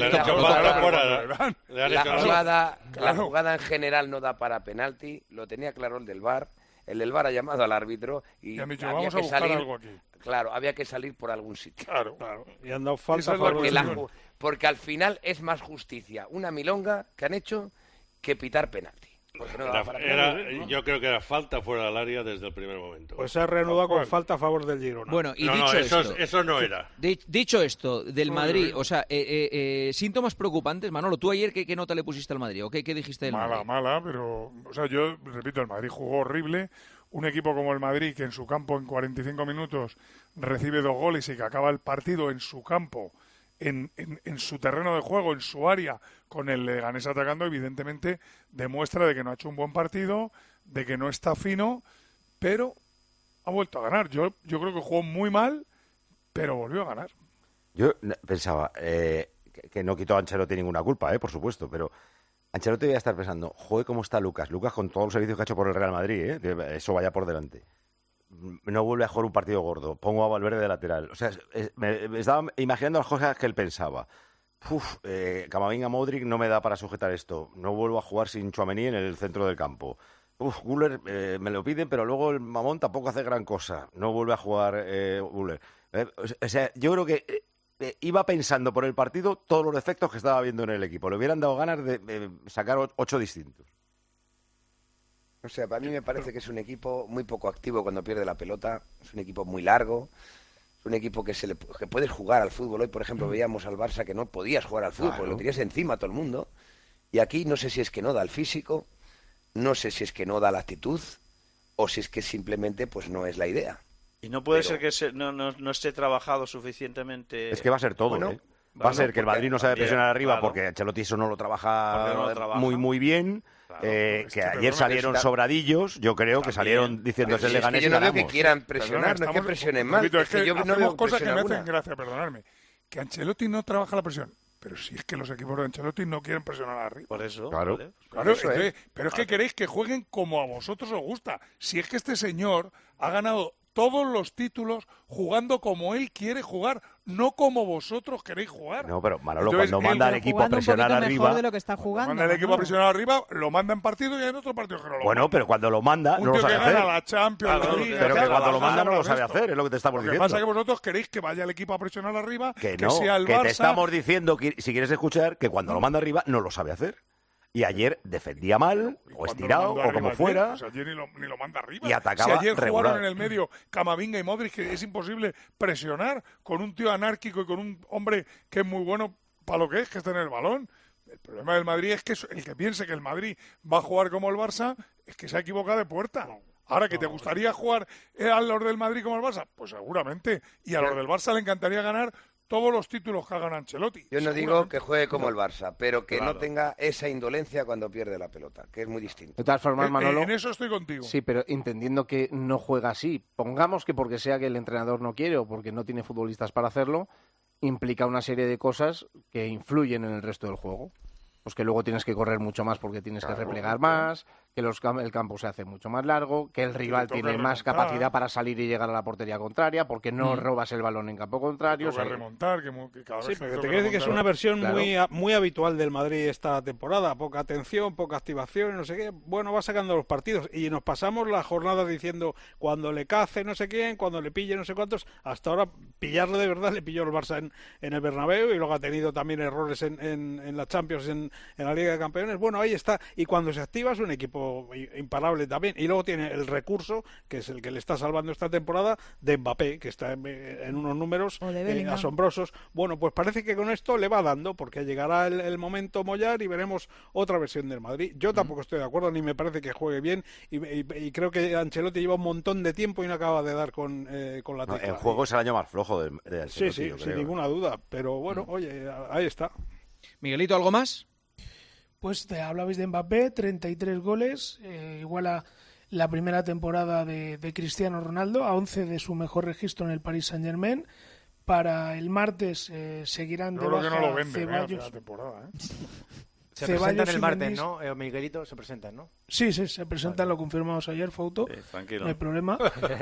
La jugada en general no da para penalti, lo tenía claro el del VAR. El del VAR ha llamado al árbitro y han dicho, vamos a buscar algo aquí. Claro, había que salir por algún sitio. Claro. Y han dado falta porque al final es más justicia una milonga que han hecho que pitar penalti. Yo creo que era falta fuera del área desde el primer momento. Pues se ha reanudado con falta a favor del Girona. Bueno, y dicho esto, eso no era. Dicho esto, del Madrid, o sea, síntomas preocupantes. Manolo, ¿tú ayer qué nota le pusiste al Madrid? ¿O qué dijiste del Madrid? Mala, pero... O sea, yo repito, el Madrid jugó horrible. Un equipo como el Madrid, que en su campo en 45 minutos recibe 2 goles y que acaba el partido en su campo, en su terreno de juego, en su área, con el Leganés atacando, evidentemente demuestra de que no ha hecho un buen partido, de que no está fino, pero ha vuelto a ganar. Yo creo que jugó muy mal, pero volvió a ganar. Yo pensaba que no quitó a Ancelotti ninguna culpa, por supuesto, pero Ancelotti debe estar pensando, joder, ¿cómo está Lucas? Lucas con todos los servicios que ha hecho por el Real Madrid, eso vaya por delante. No vuelve a jugar un partido gordo, pongo a Valverde de lateral. O sea, me estaba imaginando las cosas que él pensaba. Camavinga, Modric no me da para sujetar esto. No vuelvo a jugar sin Tchouaméni en el centro del campo. Güler me lo piden, pero luego el mamón tampoco hace gran cosa. No vuelve a jugar Güler. O sea, yo creo que iba pensando por el partido todos los defectos que estaba viendo en el equipo. Le hubieran dado ganas de sacar 8 distintos. O sea, para mí me parece que es un equipo muy poco activo cuando pierde la pelota. Es un equipo muy largo. Es un equipo que puedes jugar al fútbol. Hoy, por ejemplo, veíamos al Barça que no podías jugar al fútbol, porque lo tenías encima a todo el mundo. Y aquí no sé si es que no da el físico, no sé si es que no da la actitud, o si es que simplemente pues no es la idea. Y no puede ser que no esté trabajado suficientemente. Es que va a ser todo, Va a ser que el Madrid no sabe presionar arriba porque Ancelotti eso no lo trabaja muy bien. Que ayer salieron sobradillos, yo creo que salieron diciendo ese Leganés. Yo no veo que quieran presionar, no es que presionen más. Es que yo no veo cosas que me hacen gracia, perdonadme. Que Ancelotti no trabaja la presión. Pero si es que los equipos de Ancelotti no quieren presionar arriba. Por eso. Claro. Entonces, pero es que queréis que jueguen como a vosotros os gusta. Si es que este señor ha ganado todos los títulos jugando como él quiere jugar, no como vosotros queréis jugar. No, pero Manolo, cuando manda al equipo a presionar arriba... de lo que está jugando, manda al equipo a presionar arriba, lo manda en partido y hay en otro partido que no lo manda. Bueno, pero cuando lo manda no lo sabe hacer. Gana la Champions, pero que cuando lo manda no lo sabe hacer, es lo que te estamos diciendo. Lo que pasa es que vosotros queréis que vaya el equipo a presionar arriba, que no, sea el que Barça... te estamos diciendo, que, si quieres escuchar, que cuando lo manda arriba no lo sabe hacer. Y ayer defendía mal, o estirado, o como fuera. Pues ayer ni lo manda arriba. Y atacaba si ayer regular. Jugaron en el medio Camavinga y Modric, que es imposible presionar con un tío anárquico y con un hombre que es muy bueno para lo que es tener el balón. El problema del Madrid es que el que piense que el Madrid va a jugar como el Barça es que se ha equivocado de puerta. Ahora, ¿que te gustaría jugar a los del Madrid como el Barça? Pues seguramente. Y a los del Barça le encantaría ganar todos los títulos que hagan Ancelotti. Yo no digo que juegue como el Barça, pero que no tenga esa indolencia cuando pierde la pelota, que es muy distinto. De todas formas, Manolo... En eso estoy contigo. Sí, pero entendiendo que no juega así, pongamos que porque sea que el entrenador no quiere o porque no tiene futbolistas para hacerlo, implica una serie de cosas que influyen en el resto del juego. Pues que luego tienes que correr mucho más porque tienes que replegar más, que el campo se hace mucho más largo, que el rival tiene más capacidad para salir y llegar a la portería contraria, porque no robas el balón en campo contrario. Remontar, que cada vez pero te quiero decir que es una versión muy habitual del Madrid esta temporada. Poca atención, poca activación, no sé qué. Bueno, va sacando los partidos y nos pasamos la jornada diciendo cuando le cace no sé quién, cuando le pille no sé cuántos. Hasta ahora pillarle de verdad le pilló el Barça en el Bernabéu y luego ha tenido también errores en la Champions, en la Liga de Campeones. Bueno, ahí está. Y cuando se activa es un equipo imparable también. Y luego tiene el recurso, que es el que le está salvando esta temporada, de Mbappé, que está en unos números asombrosos. Bueno, pues parece que con esto le va dando, porque llegará el momento mollar y veremos otra versión del Madrid. Yo tampoco estoy de acuerdo, ni me parece que juegue bien. Y creo que Ancelotti lleva un montón de tiempo y no acaba de dar con la tecla. El juego es el año más flojo de Ancelotti. Sí, sin ninguna duda. Pero bueno, oye, ahí está. Miguelito, ¿algo más? Pues te hablabais de Mbappé, 33 goles, igual a la primera temporada de Cristiano Ronaldo, a 11 de su mejor registro en el Paris Saint-Germain. Para el martes seguirán de baja Ceballos. La temporada, Se presentan el martes, ¿no? Miguelito, se presentan, ¿no? Sí, se presentan, lo confirmamos ayer, Fauto. Tranquilo. No hay problema.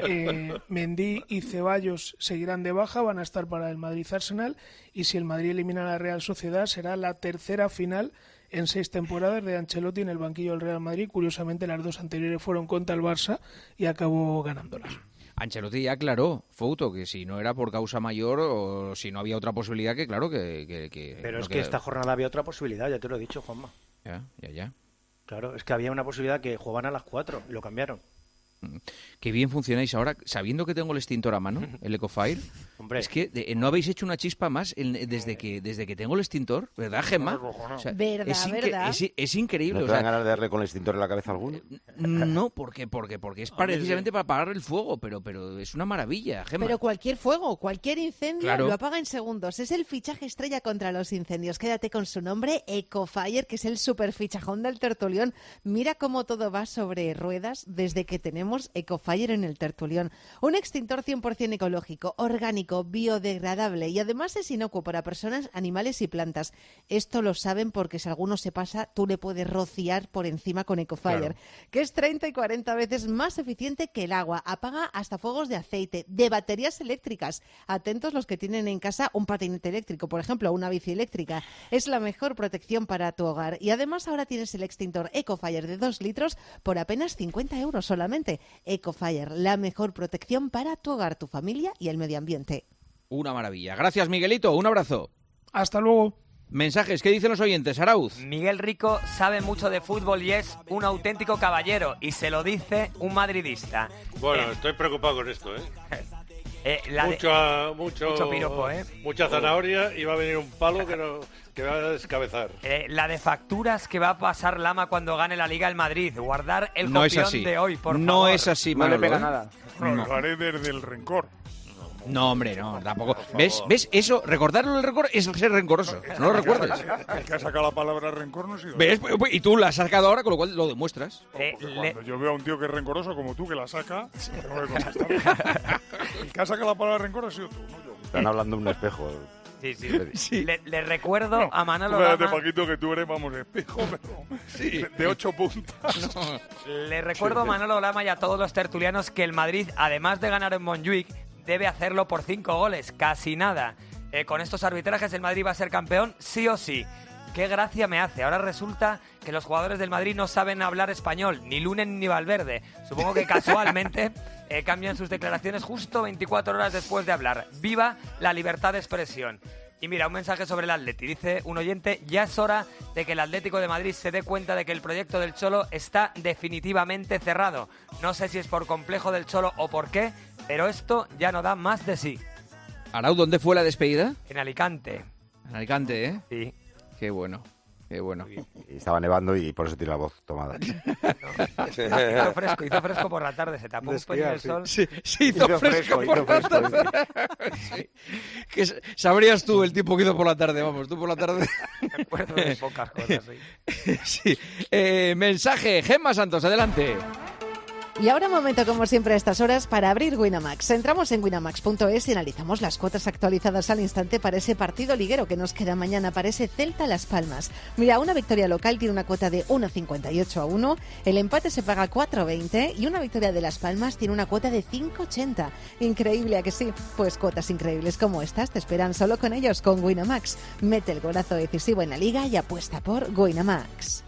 Mendy y Ceballos seguirán de baja, van a estar para el Madrid-Arsenal, y si el Madrid elimina a la Real Sociedad será la tercera final en 6 temporadas de Ancelotti en el banquillo del Real Madrid. Curiosamente, las 2 anteriores fueron contra el Barça y acabó ganándolas. Ancelotti ya aclaró, Fouto, que si no era por causa mayor o si no había otra posibilidad, que claro que Pero es que esta jornada había otra posibilidad, ya te lo he dicho, Juanma. Ya. Claro, es que había una posibilidad que jugaban a las 4 y lo cambiaron. Qué bien funcionáis ahora, sabiendo que tengo el extintor a mano, el Ecofire. Hombre. Es que no habéis hecho una chispa más desde que tengo el extintor, ¿verdad, Gemma? O sea, verdad. Es increíble. ¿No te dan ganas de darle con el extintor en la cabeza a alguno? No, porque es precisamente para apagar el fuego, pero es una maravilla, Gemma. Pero cualquier fuego, cualquier incendio, claro, lo apaga en segundos. Es el fichaje estrella contra los incendios. Quédate con su nombre, Ecofire, que es el super fichajón del tertulión. Mira cómo todo va sobre ruedas desde que tenemos Ecofire en el tertulión. Un extintor 100% ecológico, orgánico, biodegradable y además es inocuo para personas, animales y plantas. Esto lo saben porque si alguno se pasa, tú le puedes rociar por encima con Ecofire, claro, que es 30 y 40 veces más eficiente que el agua. Apaga hasta fuegos de aceite, de baterías eléctricas. Atentos los que tienen en casa un patinete eléctrico, por ejemplo, una bici eléctrica. Es la mejor protección para tu hogar. Y además ahora tienes el extintor Ecofire de 2 litros por apenas 50 euros solamente. Ecofire, la mejor protección para tu hogar, tu familia y el medio ambiente. Una maravilla. Gracias, Miguelito. Un abrazo. Hasta luego. Mensajes, ¿qué dicen los oyentes? Arauz. Miguel Rico sabe mucho de fútbol y es un auténtico caballero, y se lo dice un madridista. Bueno, estoy preocupado con esto, mucho piropo, mucha zanahoria y va a venir un palo que va a descabezar. La de facturas que va a pasar Lama cuando gane la Liga el Madrid. Guardar el no copión es así. de hoy, por no favor. Es así, Manolo. No le pega nada. No, lo haré desde el rencor. No, hombre, no, tampoco. ¿Ves? Eso, recordarlo del rencor es ser rencoroso. No lo recuerdes. El que ha sacado la palabra rencor no ha sido. ¿Ves? Y tú la has sacado ahora, con lo cual lo demuestras. Cuando yo veo a un tío que es rencoroso como tú, que la saca, tengo que contestar. El que ha sacado la palabra rencor ha sido tú, no yo. Están hablando de un espejo. Sí. Le recuerdo a Manolo Espérate, Lama... Paquito, que tú eres, vamos, espejo, pero de 8 puntas. No. Le recuerdo a Manolo Lama y a todos los tertulianos que el Madrid, además de ganar en Montjuic, debe hacerlo por 5 goles, casi nada. Con estos arbitrajes el Madrid va a ser campeón sí o sí. Qué gracia me hace. Ahora resulta que los jugadores del Madrid no saben hablar español, ni Lunen ni Valverde. Supongo que casualmente cambian sus declaraciones justo 24 horas después de hablar. ¡Viva la libertad de expresión! Y mira, un mensaje sobre el Atleti. Dice un oyente, ya es hora de que el Atlético de Madrid se dé cuenta de que el proyecto del Cholo está definitivamente cerrado. No sé si es por complejo del Cholo o por qué, pero esto ya no da más de sí. Arau, ¿dónde fue la despedida? En Alicante. En Alicante, ¿eh? Sí. Qué bueno. Qué bueno. Y estaba nevando y por eso tiene la voz tomada. Hizo fresco por la tarde, se tapó un pelín el sol. Sí, hizo fresco por la tarde. Sí. Que sabrías tú el tiempo que hizo por la tarde, vamos, tú por la tarde. Me acuerdo de pocas cosas, sí. Mensaje, Gemma Santos, adelante. Y ahora momento, como siempre a estas horas, para abrir Winamax. Entramos en winamax.es y analizamos las cuotas actualizadas al instante para ese partido liguero que nos queda mañana, para ese Celta Las Palmas. Mira, una victoria local tiene una cuota de 1,58-1, el empate se paga 4,20 y una victoria de Las Palmas tiene una cuota de 5,80. Increíble, ¿a que sí? Pues cuotas increíbles como estas te esperan solo con ellos, con Winamax. Mete el golazo decisivo en la liga y apuesta por Winamax.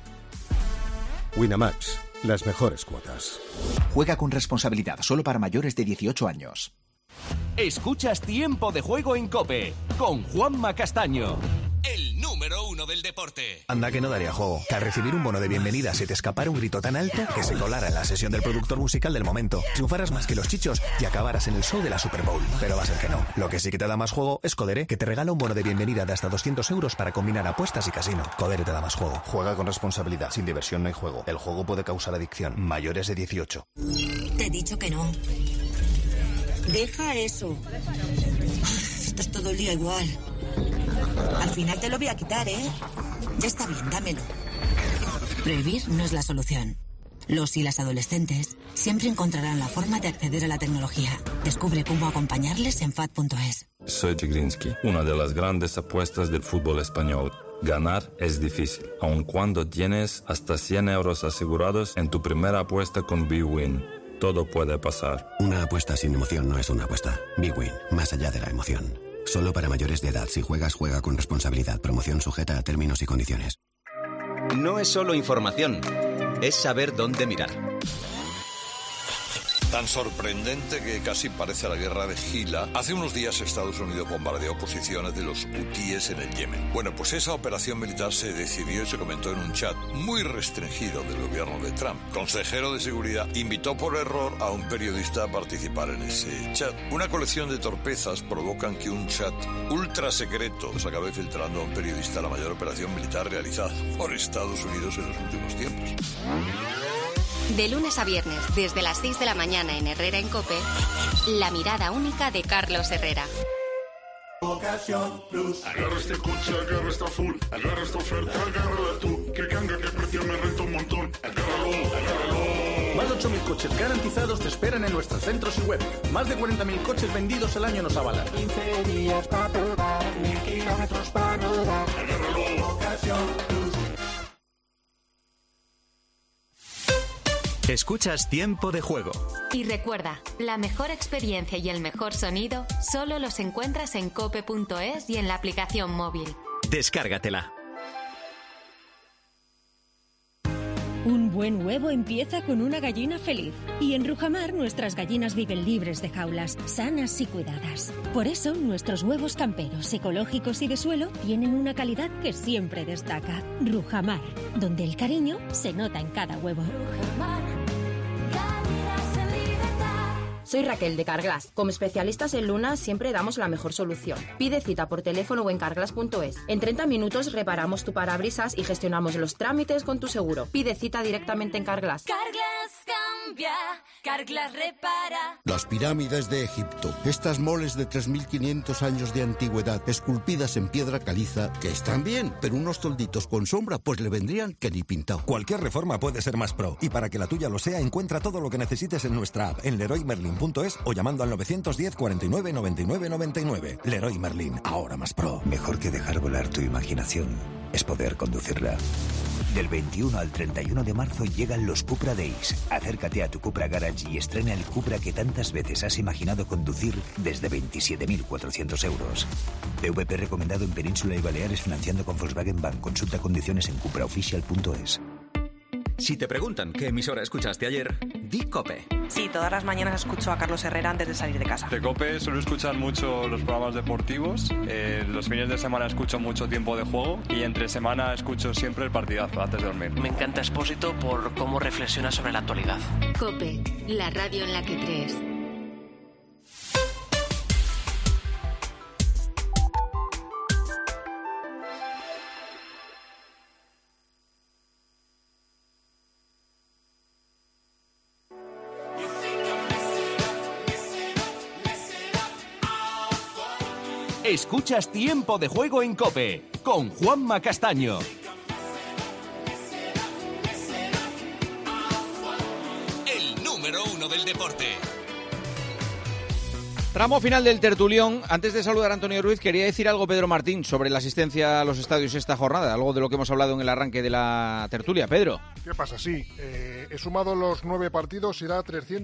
Winamax. Las mejores cuotas. Juega con responsabilidad, solo para mayores de 18 años. Escuchas Tiempo de Juego en COPE con Juanma Castaño, el número 1 del deporte. Anda que no daría juego. Que al recibir un bono de bienvenida se te escapara un grito tan alto que se colara en la sesión del productor musical del momento. Triunfaras más que los chichos y acabaras en el show de la Super Bowl. Pero va a ser que no. Lo que sí que te da más juego es Codere, que te regala un bono de bienvenida de hasta 200 euros para combinar apuestas y casino. Codere te da más juego. Juega con responsabilidad. Sin diversión no hay juego. El juego puede causar adicción. Mayores de 18. Te he dicho que no. Deja eso. Estás todo el día igual. Al final te lo voy a quitar, ¿eh? Ya está bien, dámelo. Prohibir no es la solución. Los y las adolescentes siempre encontrarán la forma de acceder a la tecnología. Descubre cómo acompañarles en FAD.es. Soy Chigrinsky, una de las grandes apuestas del fútbol español. Ganar es difícil, aun cuando tienes hasta 100 euros asegurados en tu primera apuesta con bwin. Todo puede pasar. Una apuesta sin emoción no es una apuesta. bwin, más allá de la emoción. Solo para mayores de edad. Si juegas, juega con responsabilidad. Promoción sujeta a términos y condiciones. No es solo información, es saber dónde mirar. Tan sorprendente que casi parece la guerra de Gila. Hace unos días Estados Unidos bombardeó posiciones de los hutíes en el Yemen. Bueno, pues esa operación militar se decidió y se comentó en un chat muy restringido del gobierno de Trump. Consejero de Seguridad invitó por error a un periodista a participar en ese chat. Una colección de torpezas provocan que un chat ultra secreto se acabe filtrando a un periodista la mayor operación militar realizada por Estados Unidos en los últimos tiempos. De lunes a viernes, desde las 6 de la mañana en Herrera en COPE, la mirada única de Carlos Herrera. Ocasión Plus. Agarra este coche, agarra esta full, agarra esta oferta, agárrala tú. Que ganga, que precio me renta un montón. Agárralo. Más de 8.000 coches garantizados te esperan en nuestros centros y web. Más de 40.000 coches vendidos al año nos avalan. 15 días para probar, 1.000 kilómetros para rodar. Agárralo. Ocasión Plus. Escuchas Tiempo de Juego. Y recuerda, la mejor experiencia y el mejor sonido solo los encuentras en cope.es y en la aplicación móvil. Descárgatela. Un buen huevo empieza con una gallina feliz. Y en Rujamar nuestras gallinas viven libres de jaulas, sanas y cuidadas. Por eso nuestros huevos camperos, ecológicos y de suelo tienen una calidad que siempre destaca. Rujamar, donde el cariño se nota en cada huevo. Soy Raquel de Carglass. Como especialistas en Luna siempre damos la mejor solución. Pide cita por teléfono o en carglass.es. En 30 minutos reparamos tu parabrisas y gestionamos los trámites con tu seguro. Pide cita directamente en Carglass. Carglass cambia, Carglass repara. Las pirámides de Egipto. Estas moles de 3.500 años de antigüedad, esculpidas en piedra caliza, que están bien, pero unos tolditos con sombra pues le vendrían que ni pintado. Cualquier reforma puede ser más pro. Y para que la tuya lo sea, encuentra todo lo que necesites en nuestra app, en LeroyMerlin.es o llamando al 910 49 99 99. Leroy Merlin, ahora más pro. Mejor que dejar volar tu imaginación es poder conducirla. Del 21 al 31 de marzo llegan los Cupra Days. Acércate a tu Cupra Garage y estrena el Cupra que tantas veces has imaginado conducir desde 27.400 euros. PVP recomendado en Península y Baleares financiando con Volkswagen Bank. Consulta condiciones en cupraofficial.es. Si te preguntan qué emisora escuchaste ayer, di COPE. Sí, todas las mañanas escucho a Carlos Herrera antes de salir de casa. De COPE suelo escuchar mucho los programas deportivos, los fines de semana escucho mucho Tiempo de Juego y entre semana escucho siempre el partidazo antes de dormir. Me encanta Expósito por cómo reflexiona sobre la actualidad. COPE, la radio en la que crees. Escuchas Tiempo de Juego en COPE con Juanma Castaño. El número 1 del deporte. Tramo final del tertulión. Antes de saludar a Antonio Ruiz, quería decir algo, Pedro Martín, sobre la asistencia a los estadios esta jornada, algo de lo que hemos hablado en el arranque de la tertulia. Pedro. ¿Qué pasa? Sí, he sumado los 9 partidos, será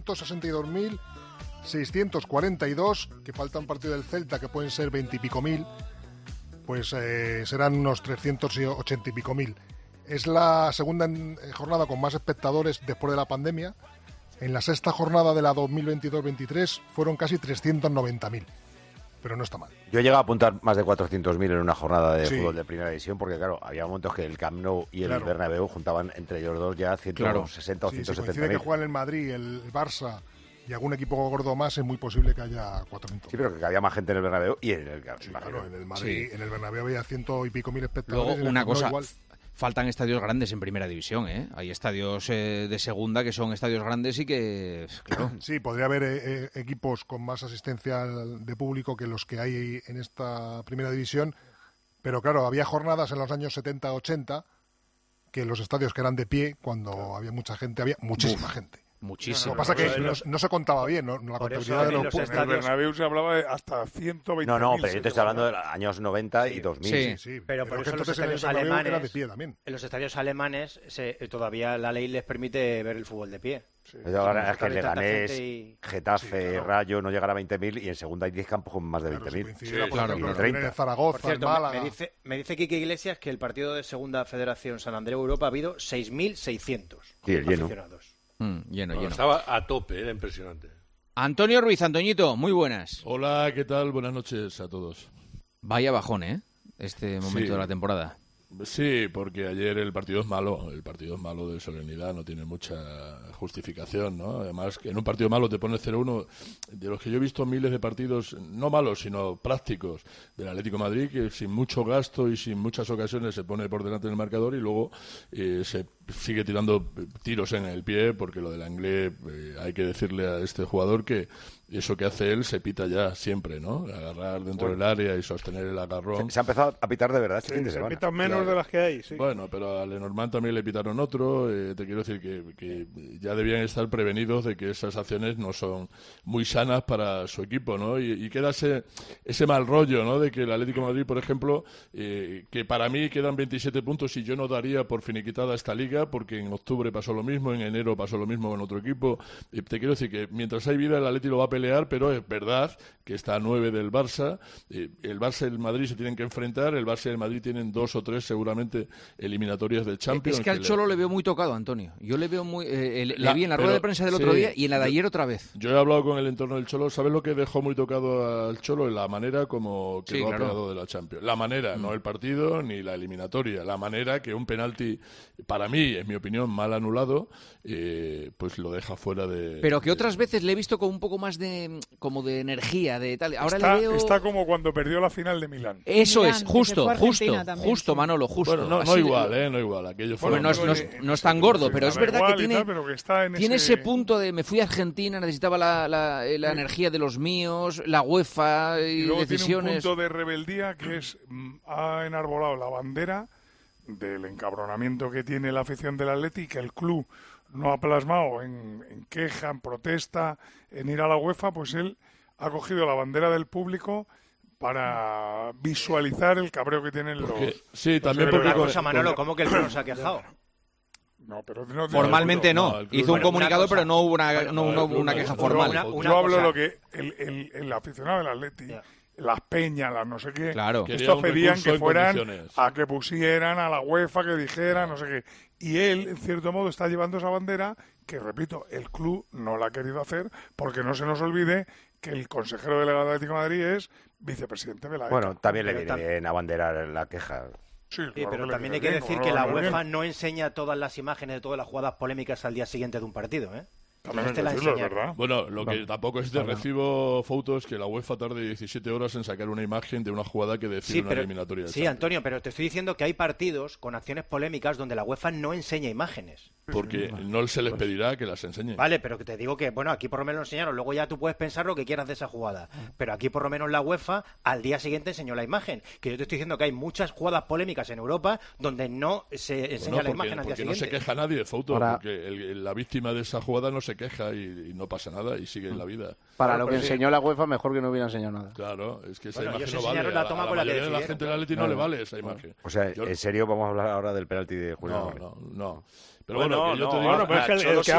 362.642, que falta un partido del Celta, que pueden ser 20 y pico mil, pues serán unos 380 y pico mil. Es la segunda jornada con más espectadores después de la pandemia. En la sexta jornada de la 2022-23 fueron casi 390.000, pero no está mal. Yo he llegado a apuntar más de 400.000 en una jornada de Sí. fútbol de primera división, porque claro, había momentos que el Camp Nou y el Bernabéu juntaban entre ellos dos ya 160 o 170.000. Si coincide que juegan el Madrid, el Barça y algún equipo gordo más, es muy posible que haya 400. Sí, pero que había más gente en el Bernabéu y en el Camp Nou. Claro, en el Madrid, en el Bernabéu había 100 y pico mil espectadores. Luego, una cosa, faltan estadios grandes en primera división, ¿eh? Hay estadios de segunda que son estadios grandes y que, claro. Sí, podría haber equipos con más asistencia de público que los que hay en esta primera división, pero claro, había jornadas en los años 70-80 que los estadios que eran de pie, cuando había mucha gente, había muchísima gente. Muchísimo. Lo que pasa es que no se contaba bien, ¿no? La contabilidad de los En el Bernabéu se hablaba de hasta 120.000. No, pero yo te estoy hablando de los años 90 y 2000. Sí. Pero por eso los estadios alemanes, en los estadios alemanes todavía la ley les permite ver el fútbol de pie. Es que Leganés, Getafe, Rayo no llegará a 20.000 y en segunda hay 10 campos con más de 20.000. Claro, 30. Zaragoza, Por cierto, Málaga. me dice Quique Iglesias que el partido de Segunda Federación San Andreu Europa ha habido 6.600 Sí, el lleno. aficionados. Lleno. Estaba a tope, era impresionante. Antonio Ruiz, Antoñito, muy buenas. Hola, ¿qué tal? Buenas noches a todos. Vaya bajón, este momento de la temporada. Sí, porque ayer el partido es malo de solemnidad, no tiene mucha justificación, ¿no? Además, que en un partido malo te pones 0-1, de los que yo he visto miles de partidos, no malos, sino prácticos, del Atlético de Madrid, que sin mucho gasto y sin muchas ocasiones se pone por delante del marcador y luego se sigue tirando tiros en el pie, porque lo del Anglés, hay que decirle a este jugador que eso que hace él se pita ya siempre, ¿no? Agarrar dentro del área y sostener el agarrón. Se ha empezado a pitar de verdad este fin de semana. Se pitan menos de las que hay, sí. Bueno, pero a Lenormand también le pitaron otro. Te quiero decir que ya debían estar prevenidos de que esas acciones no son muy sanas para su equipo, ¿no? Y queda ese mal rollo, ¿no? De que el Atlético de Madrid, por ejemplo, que para mí quedan 27 puntos y yo no daría por finiquitada esta liga, porque en octubre pasó lo mismo, en enero pasó lo mismo con otro equipo. Te quiero decir que mientras hay vida el Atlético lo va a pelear, pero es verdad que está a 9 del Barça. El Barça y el Madrid se tienen que enfrentar. El Barça y el Madrid tienen 2 o 3 seguramente eliminatorias de Champions. Es que al Cholo le veo muy tocado, Antonio. Yo le veo muy... le vi en la rueda de prensa del otro día y en la de ayer otra vez. Yo he hablado con el entorno del Cholo. ¿Sabes lo que dejó muy tocado al Cholo? La manera como quedó apenado de la Champions. La manera, no el partido ni la eliminatoria. La manera que un penalti, para mí, en mi opinión, mal anulado, pues lo deja fuera de... Pero que otras veces le he visto con un poco más de energía, de tal. Ahora está como cuando perdió la final de Milán. Eso es, justo, Manolo, justo. Bueno, no igual. Aquello fue no es tan gordo, pero es verdad que tiene ese punto de me fui a Argentina, necesitaba la energía de los míos, la UEFA y luego decisiones. Tiene un punto de rebeldía que ha enarbolado la bandera del encabronamiento que tiene la afición del Atleti, que el club no ha plasmado en queja, en protesta, en ir a la UEFA, pues él ha cogido la bandera del público para visualizar el cabreo que tienen los... Sí, también porque... Manolo, ¿cómo que el club no se ha quejado? No, pero formalmente no. Hizo un comunicado, pero no hubo una queja formal. Yo hablo de lo que el aficionado del Atleti... Las peñas, las no sé qué, esto pedían que fueran a que pusieran a la UEFA, que dijeran, no sé qué. Y él, en cierto modo, está llevando esa bandera que, repito, el club no la ha querido hacer, porque no se nos olvide que el consejero delegado del Atlético de Madrid es vicepresidente de la ECA. Bueno, también le viene bien abanderar la queja. Sí, pero también hay que decir que la UEFA no enseña todas las imágenes de todas las jugadas polémicas al día siguiente de un partido, ¿eh? ¿verdad? Bueno, lo que tampoco es de recibo fotos que la UEFA tarde 17 horas en sacar una imagen de una jugada que decide una eliminatoria. Sí, Antonio, pero te estoy diciendo que hay partidos con acciones polémicas donde la UEFA no enseña imágenes. Porque no se les pedirá que las enseñen. Vale, pero que te digo que, bueno, aquí por lo menos lo enseñaron, luego ya tú puedes pensar lo que quieras de esa jugada. Pero aquí por lo menos la UEFA al día siguiente enseñó la imagen. Que yo te estoy diciendo que hay muchas jugadas polémicas en Europa donde no se enseña la imagen al día siguiente. Porque no se queja nadie de fotos, porque la víctima de esa jugada no se queja y no pasa nada y sigue en la vida. Para lo que enseñó la UEFA, mejor que no hubiera enseñado nada. Claro, es que esa imagen no vale. La mayoría de la gente del Atleti no le vale esa imagen. O sea, ¿en serio vamos a hablar ahora del penalti de Julián? No. Pero bueno, yo te digo... Bueno, pero es que el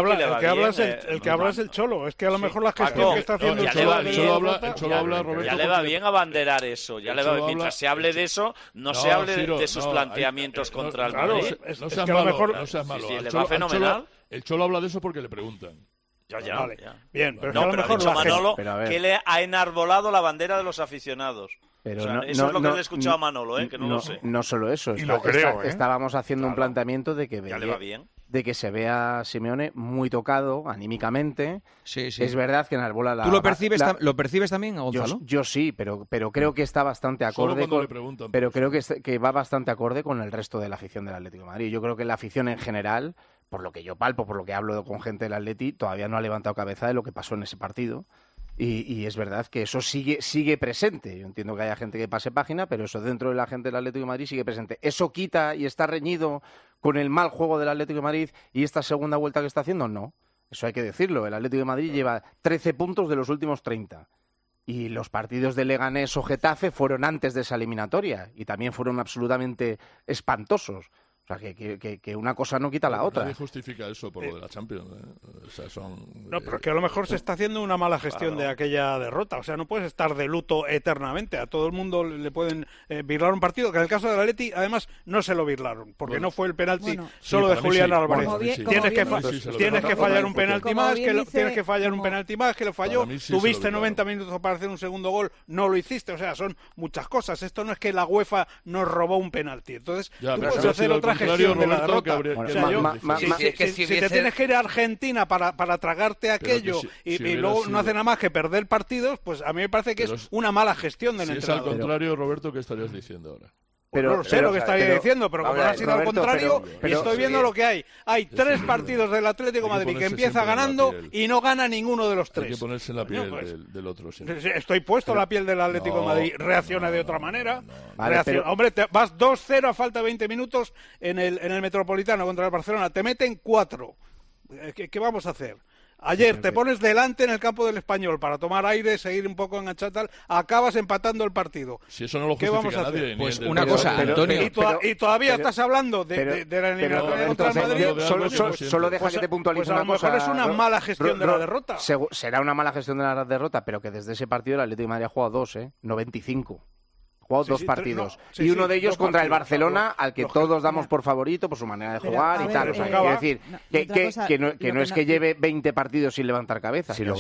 que habla es el Cholo. Es que a lo mejor la gestión que está haciendo el Cholo habla, Roberto... Ya le va bien abanderar eso. Ya le va bien. Mientras se hable de eso, no se hable de sus planteamientos contra el Madrid. No seas malo. Le va fenomenal. El Cholo habla de eso porque le preguntan. Ya. Bien, pero a lo mejor Manolo que le ha enarbolado la bandera de los aficionados. Pero eso es lo que le he escuchado a Manolo, que no lo sé. No solo eso. Y lo creo, estábamos haciendo un planteamiento de que ya le va bien. De que se vea a Simeone muy tocado anímicamente. Sí. Es verdad que enarbola la... ¿Tú lo percibes también, Gonzalo? Yo sí, pero creo que está bastante acorde que va bastante acorde con el resto de la afición del Atlético de Madrid. Yo creo que la afición en general, por lo que yo palpo, por lo que hablo con gente del Atleti, todavía no ha levantado cabeza de lo que pasó en ese partido. Y es verdad que eso sigue presente. Yo entiendo que haya gente que pase página, pero eso dentro de la gente del Atlético de Madrid sigue presente. ¿Eso quita y está reñido con el mal juego del Atlético de Madrid y esta segunda vuelta que está haciendo? No. Eso hay que decirlo. El Atlético de Madrid lleva 13 puntos de los últimos 30. Y los partidos de Leganés o Getafe fueron antes de esa eliminatoria y también fueron absolutamente espantosos. O sea, que una cosa no quita la otra. Nadie justifica eso por lo de la Champions. O sea, No, pero que a lo mejor se está haciendo una mala gestión de aquella derrota. O sea, no puedes estar de luto eternamente. A todo el mundo le pueden birlar un partido, que en el caso del Atleti, además, no se lo birlaron, porque no fue el penalti solo de Julián Álvarez. Tienes que fallar un penalti más, tienes que fallar un penalti más, que lo falló. Tuviste 90 minutos para hacer un segundo gol, no lo hiciste. O sea, son muchas cosas. Esto no es que la UEFA nos robó un penalti. Entonces, tú puedes hacer otra gestión de la derrota. Si te tienes que ir a Argentina para tragarte aquello y luego no hace nada más que perder partidos, pues a mí me parece que es una mala gestión del entrenador. Si es al contrario, Roberto, ¿qué estarías diciendo ahora? No lo sé lo que estaría diciendo, pero como no ha sido al contrario, y estoy viendo lo que hay. Hay 3 partidos del Atlético de Madrid que empieza ganando y no gana ninguno de los 3. Hay que ponerse en la piel del otro. Estoy puesto en la piel del Atlético de Madrid. Reacciona de otra manera. Hombre, vas 2-0 a falta de 20 minutos en el Metropolitano contra el Barcelona. Te meten 4. ¿Qué vamos a hacer? Ayer te pones delante en el campo del Español para tomar aire, seguir un poco enganchado, tal, acabas empatando el partido. Si eso no lo justifica nadie. Pues una cosa, Antonio. Y todavía estás hablando de la eliminatoria contra el Madrid. Solo deja que te puntualice una cosa. Pues a lo mejor es una mala gestión de la derrota. Será una mala gestión de la derrota, pero que desde ese partido el Atlético de Madrid ha jugado 2, no 25. Jugado 2 partidos. Y uno de ellos contra el Barcelona, al que todos damos por favorito, por su manera de jugar y tal. O sea, quiero decir, que no es que lleve 20 partidos sin levantar cabeza. Si lo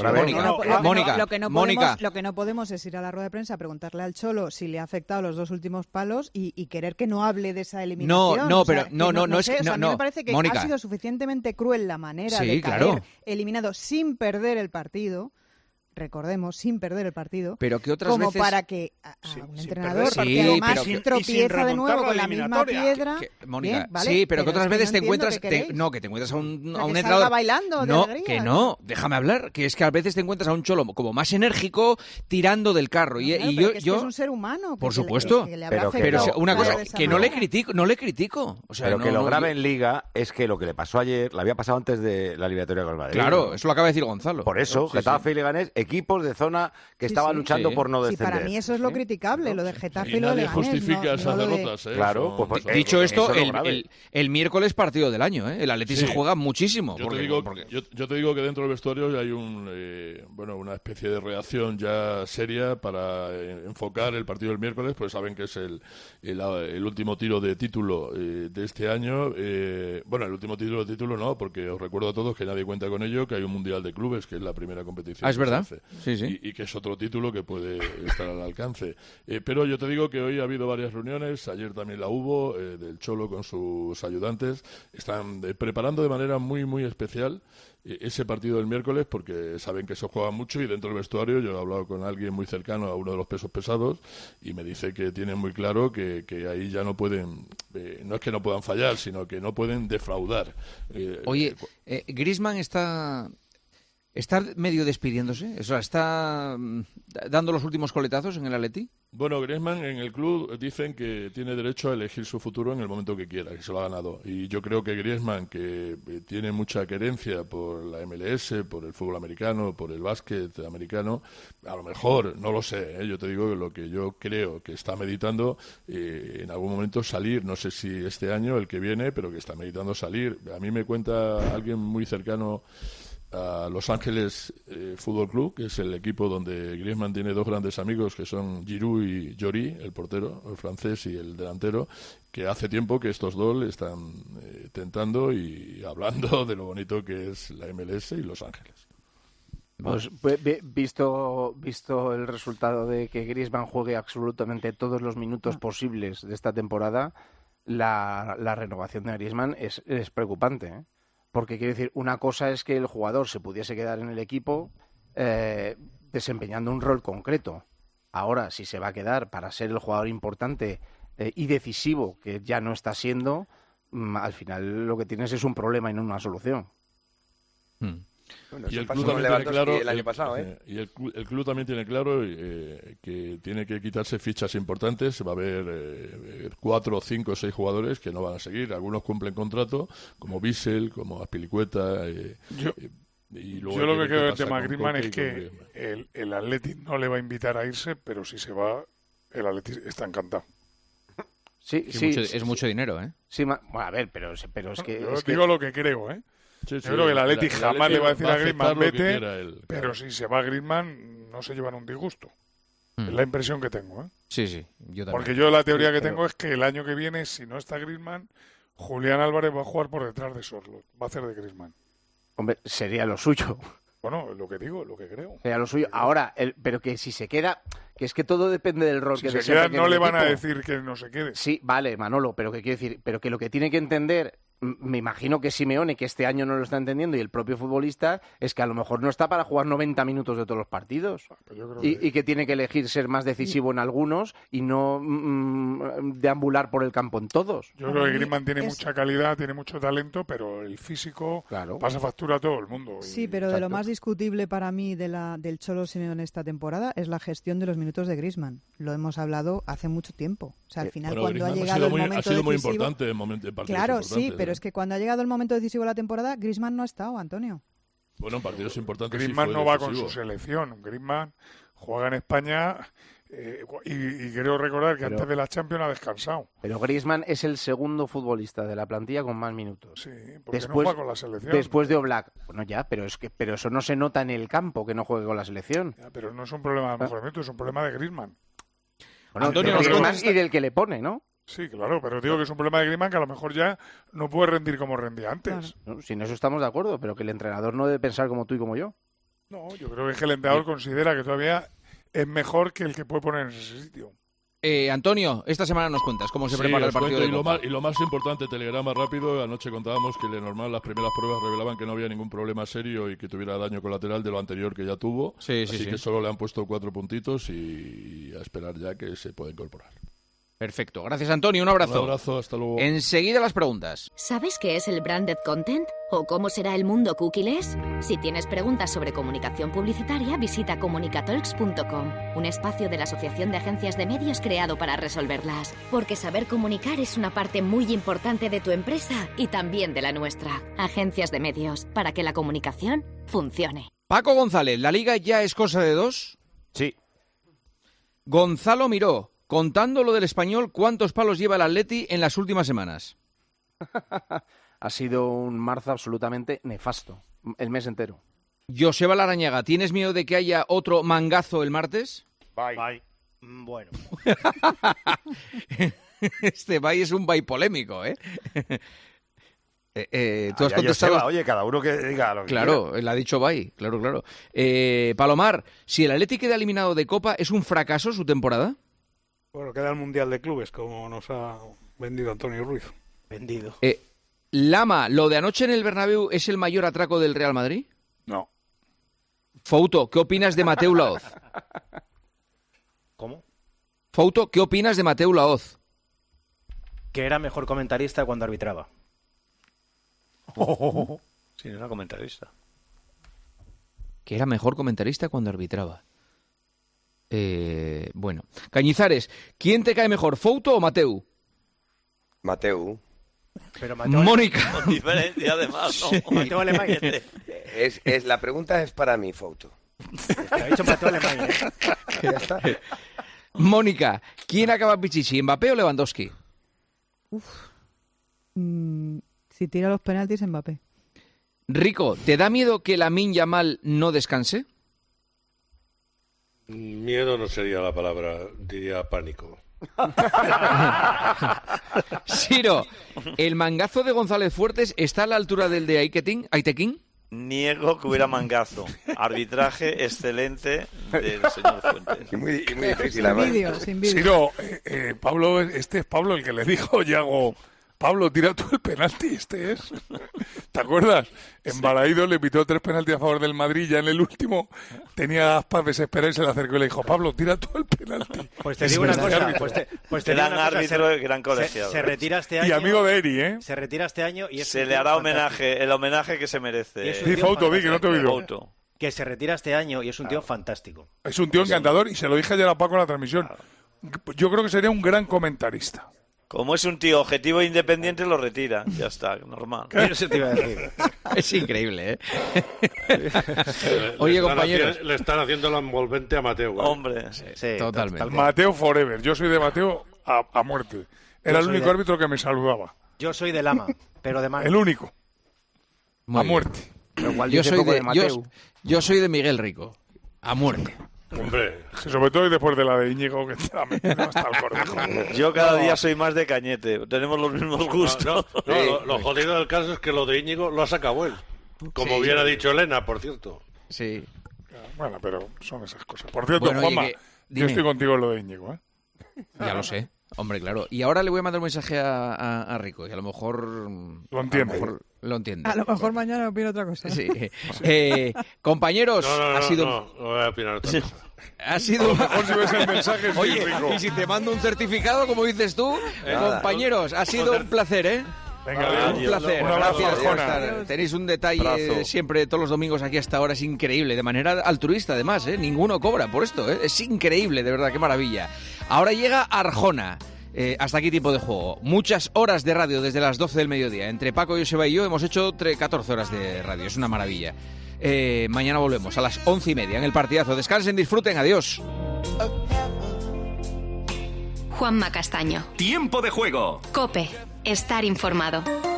que no podemos es ir a la rueda de prensa a preguntarle al Cholo si le ha afectado los 2 últimos palos y querer que no hable de esa eliminación. No, pero no es que... A mí me parece que ha sido suficientemente cruel la manera de caer eliminado sin perder el partido. Recordemos, sin perder el partido, pero que otras como veces... para que a un entrenador, porque además tropieza de nuevo con la misma piedra. Mónica, bien, ¿vale? Sí, pero que otras veces te encuentras... Que te encuentras a un entrenador... bailando de alegría. Déjame hablar, que es que a veces te encuentras a un Cholo como más enérgico tirando del carro. Que es un ser humano. Por supuesto, pero una cosa, que no le critico. O sea, pero que lo grave en Liga es que lo que le pasó ayer, le había pasado antes de la eliminatoria con el Madrid. Claro, eso lo acaba de decir Gonzalo. Por eso, Getafe y Leganés, equipos de zona que estaban luchando por no descender. Para mí eso es lo criticable, lo de Getafe y lo de Leganés. Justifica esas derrotas, Claro, pues dicho esto, el miércoles partido del año, El Atleti se juega muchísimo. Yo te digo que dentro del vestuario hay una especie de reacción ya seria para enfocar el partido del miércoles, pues saben que es el último tiro de título de este año. El último tiro de título no, porque os recuerdo a todos que nadie cuenta con ello, que hay un Mundial de Clubes, que es la primera competición. Es verdad. Sí. Y que es otro título que puede estar al alcance. Pero yo te digo que hoy ha habido varias reuniones, ayer también la hubo, del Cholo con sus ayudantes. Están preparando de manera muy, muy especial ese partido del miércoles porque saben que se juega mucho y dentro del vestuario yo he hablado con alguien muy cercano a uno de los pesos pesados y me dice que tienen muy claro que ahí ya no pueden, no es que no puedan fallar, sino que no pueden defraudar. Oye, Griezmann está medio despidiéndose, o sea, está dando los últimos coletazos en el Atleti. Bueno, Griezmann en el club dicen que tiene derecho a elegir su futuro en el momento que quiera, que se lo ha ganado. Y yo creo que Griezmann, que tiene mucha querencia por la MLS, por el fútbol americano, por el básquet americano, a lo mejor, no lo sé, yo te digo que lo que yo creo que está meditando en algún momento salir, no sé si este año, el que viene, pero que está meditando salir. A mí me cuenta alguien muy cercano a Los Ángeles Fútbol Club, que es el equipo donde Griezmann tiene 2 grandes amigos que son Giroud y Lloris, el portero, el francés, y el delantero, que hace tiempo que estos dos le están tentando y hablando de lo bonito que es la MLS y Los Ángeles. Pues visto el resultado de que Griezmann juegue absolutamente todos los minutos posibles de esta temporada, la renovación de Griezmann es preocupante, Porque quiero decir, una cosa es que el jugador se pudiese quedar en el equipo desempeñando un rol concreto. Ahora, si se va a quedar para ser el jugador importante y decisivo, que ya no está siendo, al final lo que tienes es un problema y no una solución. Bueno, y el club también tiene claro el año pasado, y el club también tiene claro que tiene que quitarse fichas importantes. Va a haber 4, 5, 6 jugadores que no van a seguir. Algunos cumplen contrato, como Bissell, como Azpilicueta. Yo lo que creo del tema Griezmann es que el Atleti no le va a invitar a irse, pero si se va, el Atleti está encantado. Sí, es mucho dinero, ¿eh? Sí, bueno, a ver, pero es que... Yo digo lo que creo, ¿eh? Yo creo que el Atleti jamás le va a decir a Griezmann vete, pero si se va Griezmann no se llevan un disgusto. Es la impresión que tengo, ¿eh? Sí, yo también. Porque yo la teoría que tengo es que el año que viene, si no está Griezmann, Julián Álvarez va a jugar por detrás de Sorloth, va a hacer de Griezmann. Hombre, sería lo suyo. Bueno, lo que digo, lo que creo. Sería lo suyo. Ahora, pero que si se queda, que es que todo depende del rol que se queda, no le van a decir que no se quede. Sí, vale, Manolo, pero que quiero decir, pero que lo que tiene que entender, me imagino que Simeone, que este año no lo está entendiendo, y el propio futbolista, es que a lo mejor no está para jugar 90 minutos de todos los partidos. Y que tiene que elegir ser más decisivo en algunos y no deambular por el campo en todos. Yo creo que Griezmann tiene mucha calidad, tiene mucho talento, pero el físico pasa factura a todo el mundo. Sí, pero de lo más discutible para mí del Cholo Simeone esta temporada es la gestión de los minutos de Griezmann. Lo hemos hablado hace mucho tiempo. O sea, al final cuando ha llegado el momento decisivo... Ha sido muy importante en partidos claro, sí, pero es que cuando ha llegado el momento decisivo de la temporada, Griezmann no ha estado, Antonio. Bueno, en partidos importantes Griezmann sí no va con su selección. Griezmann juega en España y creo recordar que antes de la Champions ha descansado. Pero Griezmann es el segundo futbolista de la plantilla con más minutos. Sí, porque no juega con la selección. Después de Oblak. Bueno, ya, pero eso no se nota en el campo, que no juegue con la selección. Ya, pero no es un problema de mejoramiento, es un problema de Griezmann. Bueno, Antonio, de Griezmann y del que le pone, ¿no? Sí, claro, pero digo que es un problema de Griezmann que a lo mejor ya no puede rendir como rendía antes. Claro. No, si en eso estamos de acuerdo, pero que el entrenador no debe pensar como tú y como yo. No, yo creo que el entrenador considera que todavía es mejor que el que puede poner en ese sitio. Antonio, esta semana nos cuentas cómo se prepara el partido de Copa. Y lo más importante, telegrama rápido, anoche contábamos que normal las primeras pruebas revelaban que no había ningún problema serio y que tuviera daño colateral de lo anterior que ya tuvo. Así que solo le han puesto 4 puntitos y a esperar ya que se pueda incorporar. Perfecto. Gracias, Antonio. Un abrazo. Un abrazo. Hasta luego. Enseguida las preguntas. ¿Sabes qué es el branded content? ¿O cómo será el mundo cookieless? Si tienes preguntas sobre comunicación publicitaria, visita comunicatalks.com, un espacio de la Asociación de Agencias de Medios creado para resolverlas. Porque saber comunicar es una parte muy importante de tu empresa y también de la nuestra. Agencias de Medios, para que la comunicación funcione. Paco González, ¿la Liga ya es cosa de dos? Sí. Gonzalo Miró, contando lo del Español, ¿cuántos palos lleva el Atleti en las últimas semanas? Ha sido un marzo absolutamente nefasto, el mes entero. Joseba Larrañaga, ¿tienes miedo de que haya otro mangazo el martes? Bye. Bueno. Este bye es un bye polémico, ¿eh? Tú has contestado... Joseba, oye, cada uno que diga lo que Claro, quiera. Él ha dicho bye, claro. Palomar, si el Atleti queda eliminado de Copa, ¿es un fracaso su temporada? Bueno, queda el Mundial de Clubes, como nos ha vendido Antonio Ruiz. Vendido. Lama, ¿lo de anoche en el Bernabéu es el mayor atraco del Real Madrid? No. Fouto, ¿qué opinas de Mateu Laoz? ¿Cómo? Fouto, ¿qué opinas de Mateu Laoz? Que era mejor comentarista cuando arbitraba. Sí, era comentarista. Que era mejor comentarista cuando arbitraba. Bueno. Cañizares, ¿quién te cae mejor, Fouto o Mateu? Mateu. Pero Mateu Mónica. Con diferencia, además, ¿no? Sí. Mateu Alemán. La pregunta es para mí, Fouto. Ha dicho Mateu Alemán, ¿eh? Ya está. Mónica, ¿quién acaba Pichichi, Mbappé o Lewandowski? Si tira los penaltis, Mbappé. Rico, ¿te da miedo que Lamine Yamal no descanse? Miedo no sería la palabra, diría pánico. Siro, ¿el mangazo de González Fuertes está a la altura del de Aitekin? Niego que hubiera mangazo. Arbitraje excelente del señor Fuentes. Y muy difícil, Sin vídeo. Siro, Pablo, este es Pablo el que le dijo, Yago, Pablo, tira tú el penalti, este es. ¿Te acuerdas? En Balaídos le pitó 3 penaltis a favor del Madrid, ya en el último tenía Aspas desesperado y se le acercó y le dijo, Pablo, tira tú el penalti. Pues te digo una cosa, gran árbitro, gran colegiado. Se retira este año. Y amigo de Eri, ¿eh? Se retira este año y se le hará homenaje, el homenaje que se merece. Sí, Fouto, que no te he oído. Que se retira este año y es un tío fantástico. Es un tío encantador y se lo dije ayer a Paco en la transmisión. Yo creo que sería un gran comentarista. Como es un tío objetivo e independiente, lo retira. Ya está, normal. Eso te iba a decir. Es increíble, ¿eh? Oye, compañeros. Le están haciendo la envolvente a Mateu. Hombre, sí, totalmente. Mateu forever. Yo soy de Mateu a muerte. Era el único árbitro que me saludaba. Yo soy de Lama, pero de mano. El único. A muerte. Yo soy de Miguel Rico. A muerte. Hombre, sobre todo después de la de Íñigo, que te la metido hasta el cordejo. Yo cada día soy más de Cañete. Tenemos los mismos gustos. Lo jodido del caso es que lo de Íñigo lo ha sacado él. Como bien ha dicho Elena, por cierto. Sí. Bueno, pero son esas cosas. Por cierto, Juanma, yo estoy contigo en lo de Íñigo, ¿eh? Ya lo sé. Hombre, claro. Y ahora le voy a mandar un mensaje a Rico, y a lo mejor lo entiende. A lo mejor mañana opina otra cosa. Sí. Compañeros, ha sido... No voy a opinar otra cosa. Ha sido... A lo mejor si ves el mensaje, oye, Rico. Y si te mando un certificado, como dices tú, compañeros, ha sido un placer, ¿eh? Venga, un placer. Gracias por estar. Tenéis un detalle siempre todos los domingos aquí hasta ahora, es increíble, de manera altruista además, ¿eh? Ninguno cobra por esto, ¿eh? Es increíble, de verdad, qué maravilla. Ahora llega Arjona. Hasta aquí Tiempo de Juego. Muchas horas de radio desde las 12 del mediodía. Entre Paco, Joseba y yo hemos hecho 14 horas de radio. Es una maravilla. Mañana volvemos a las 11:30 en el partidazo. Descansen, disfruten. Adiós. Juanma Castaño. Tiempo de Juego. COPE. Estar informado.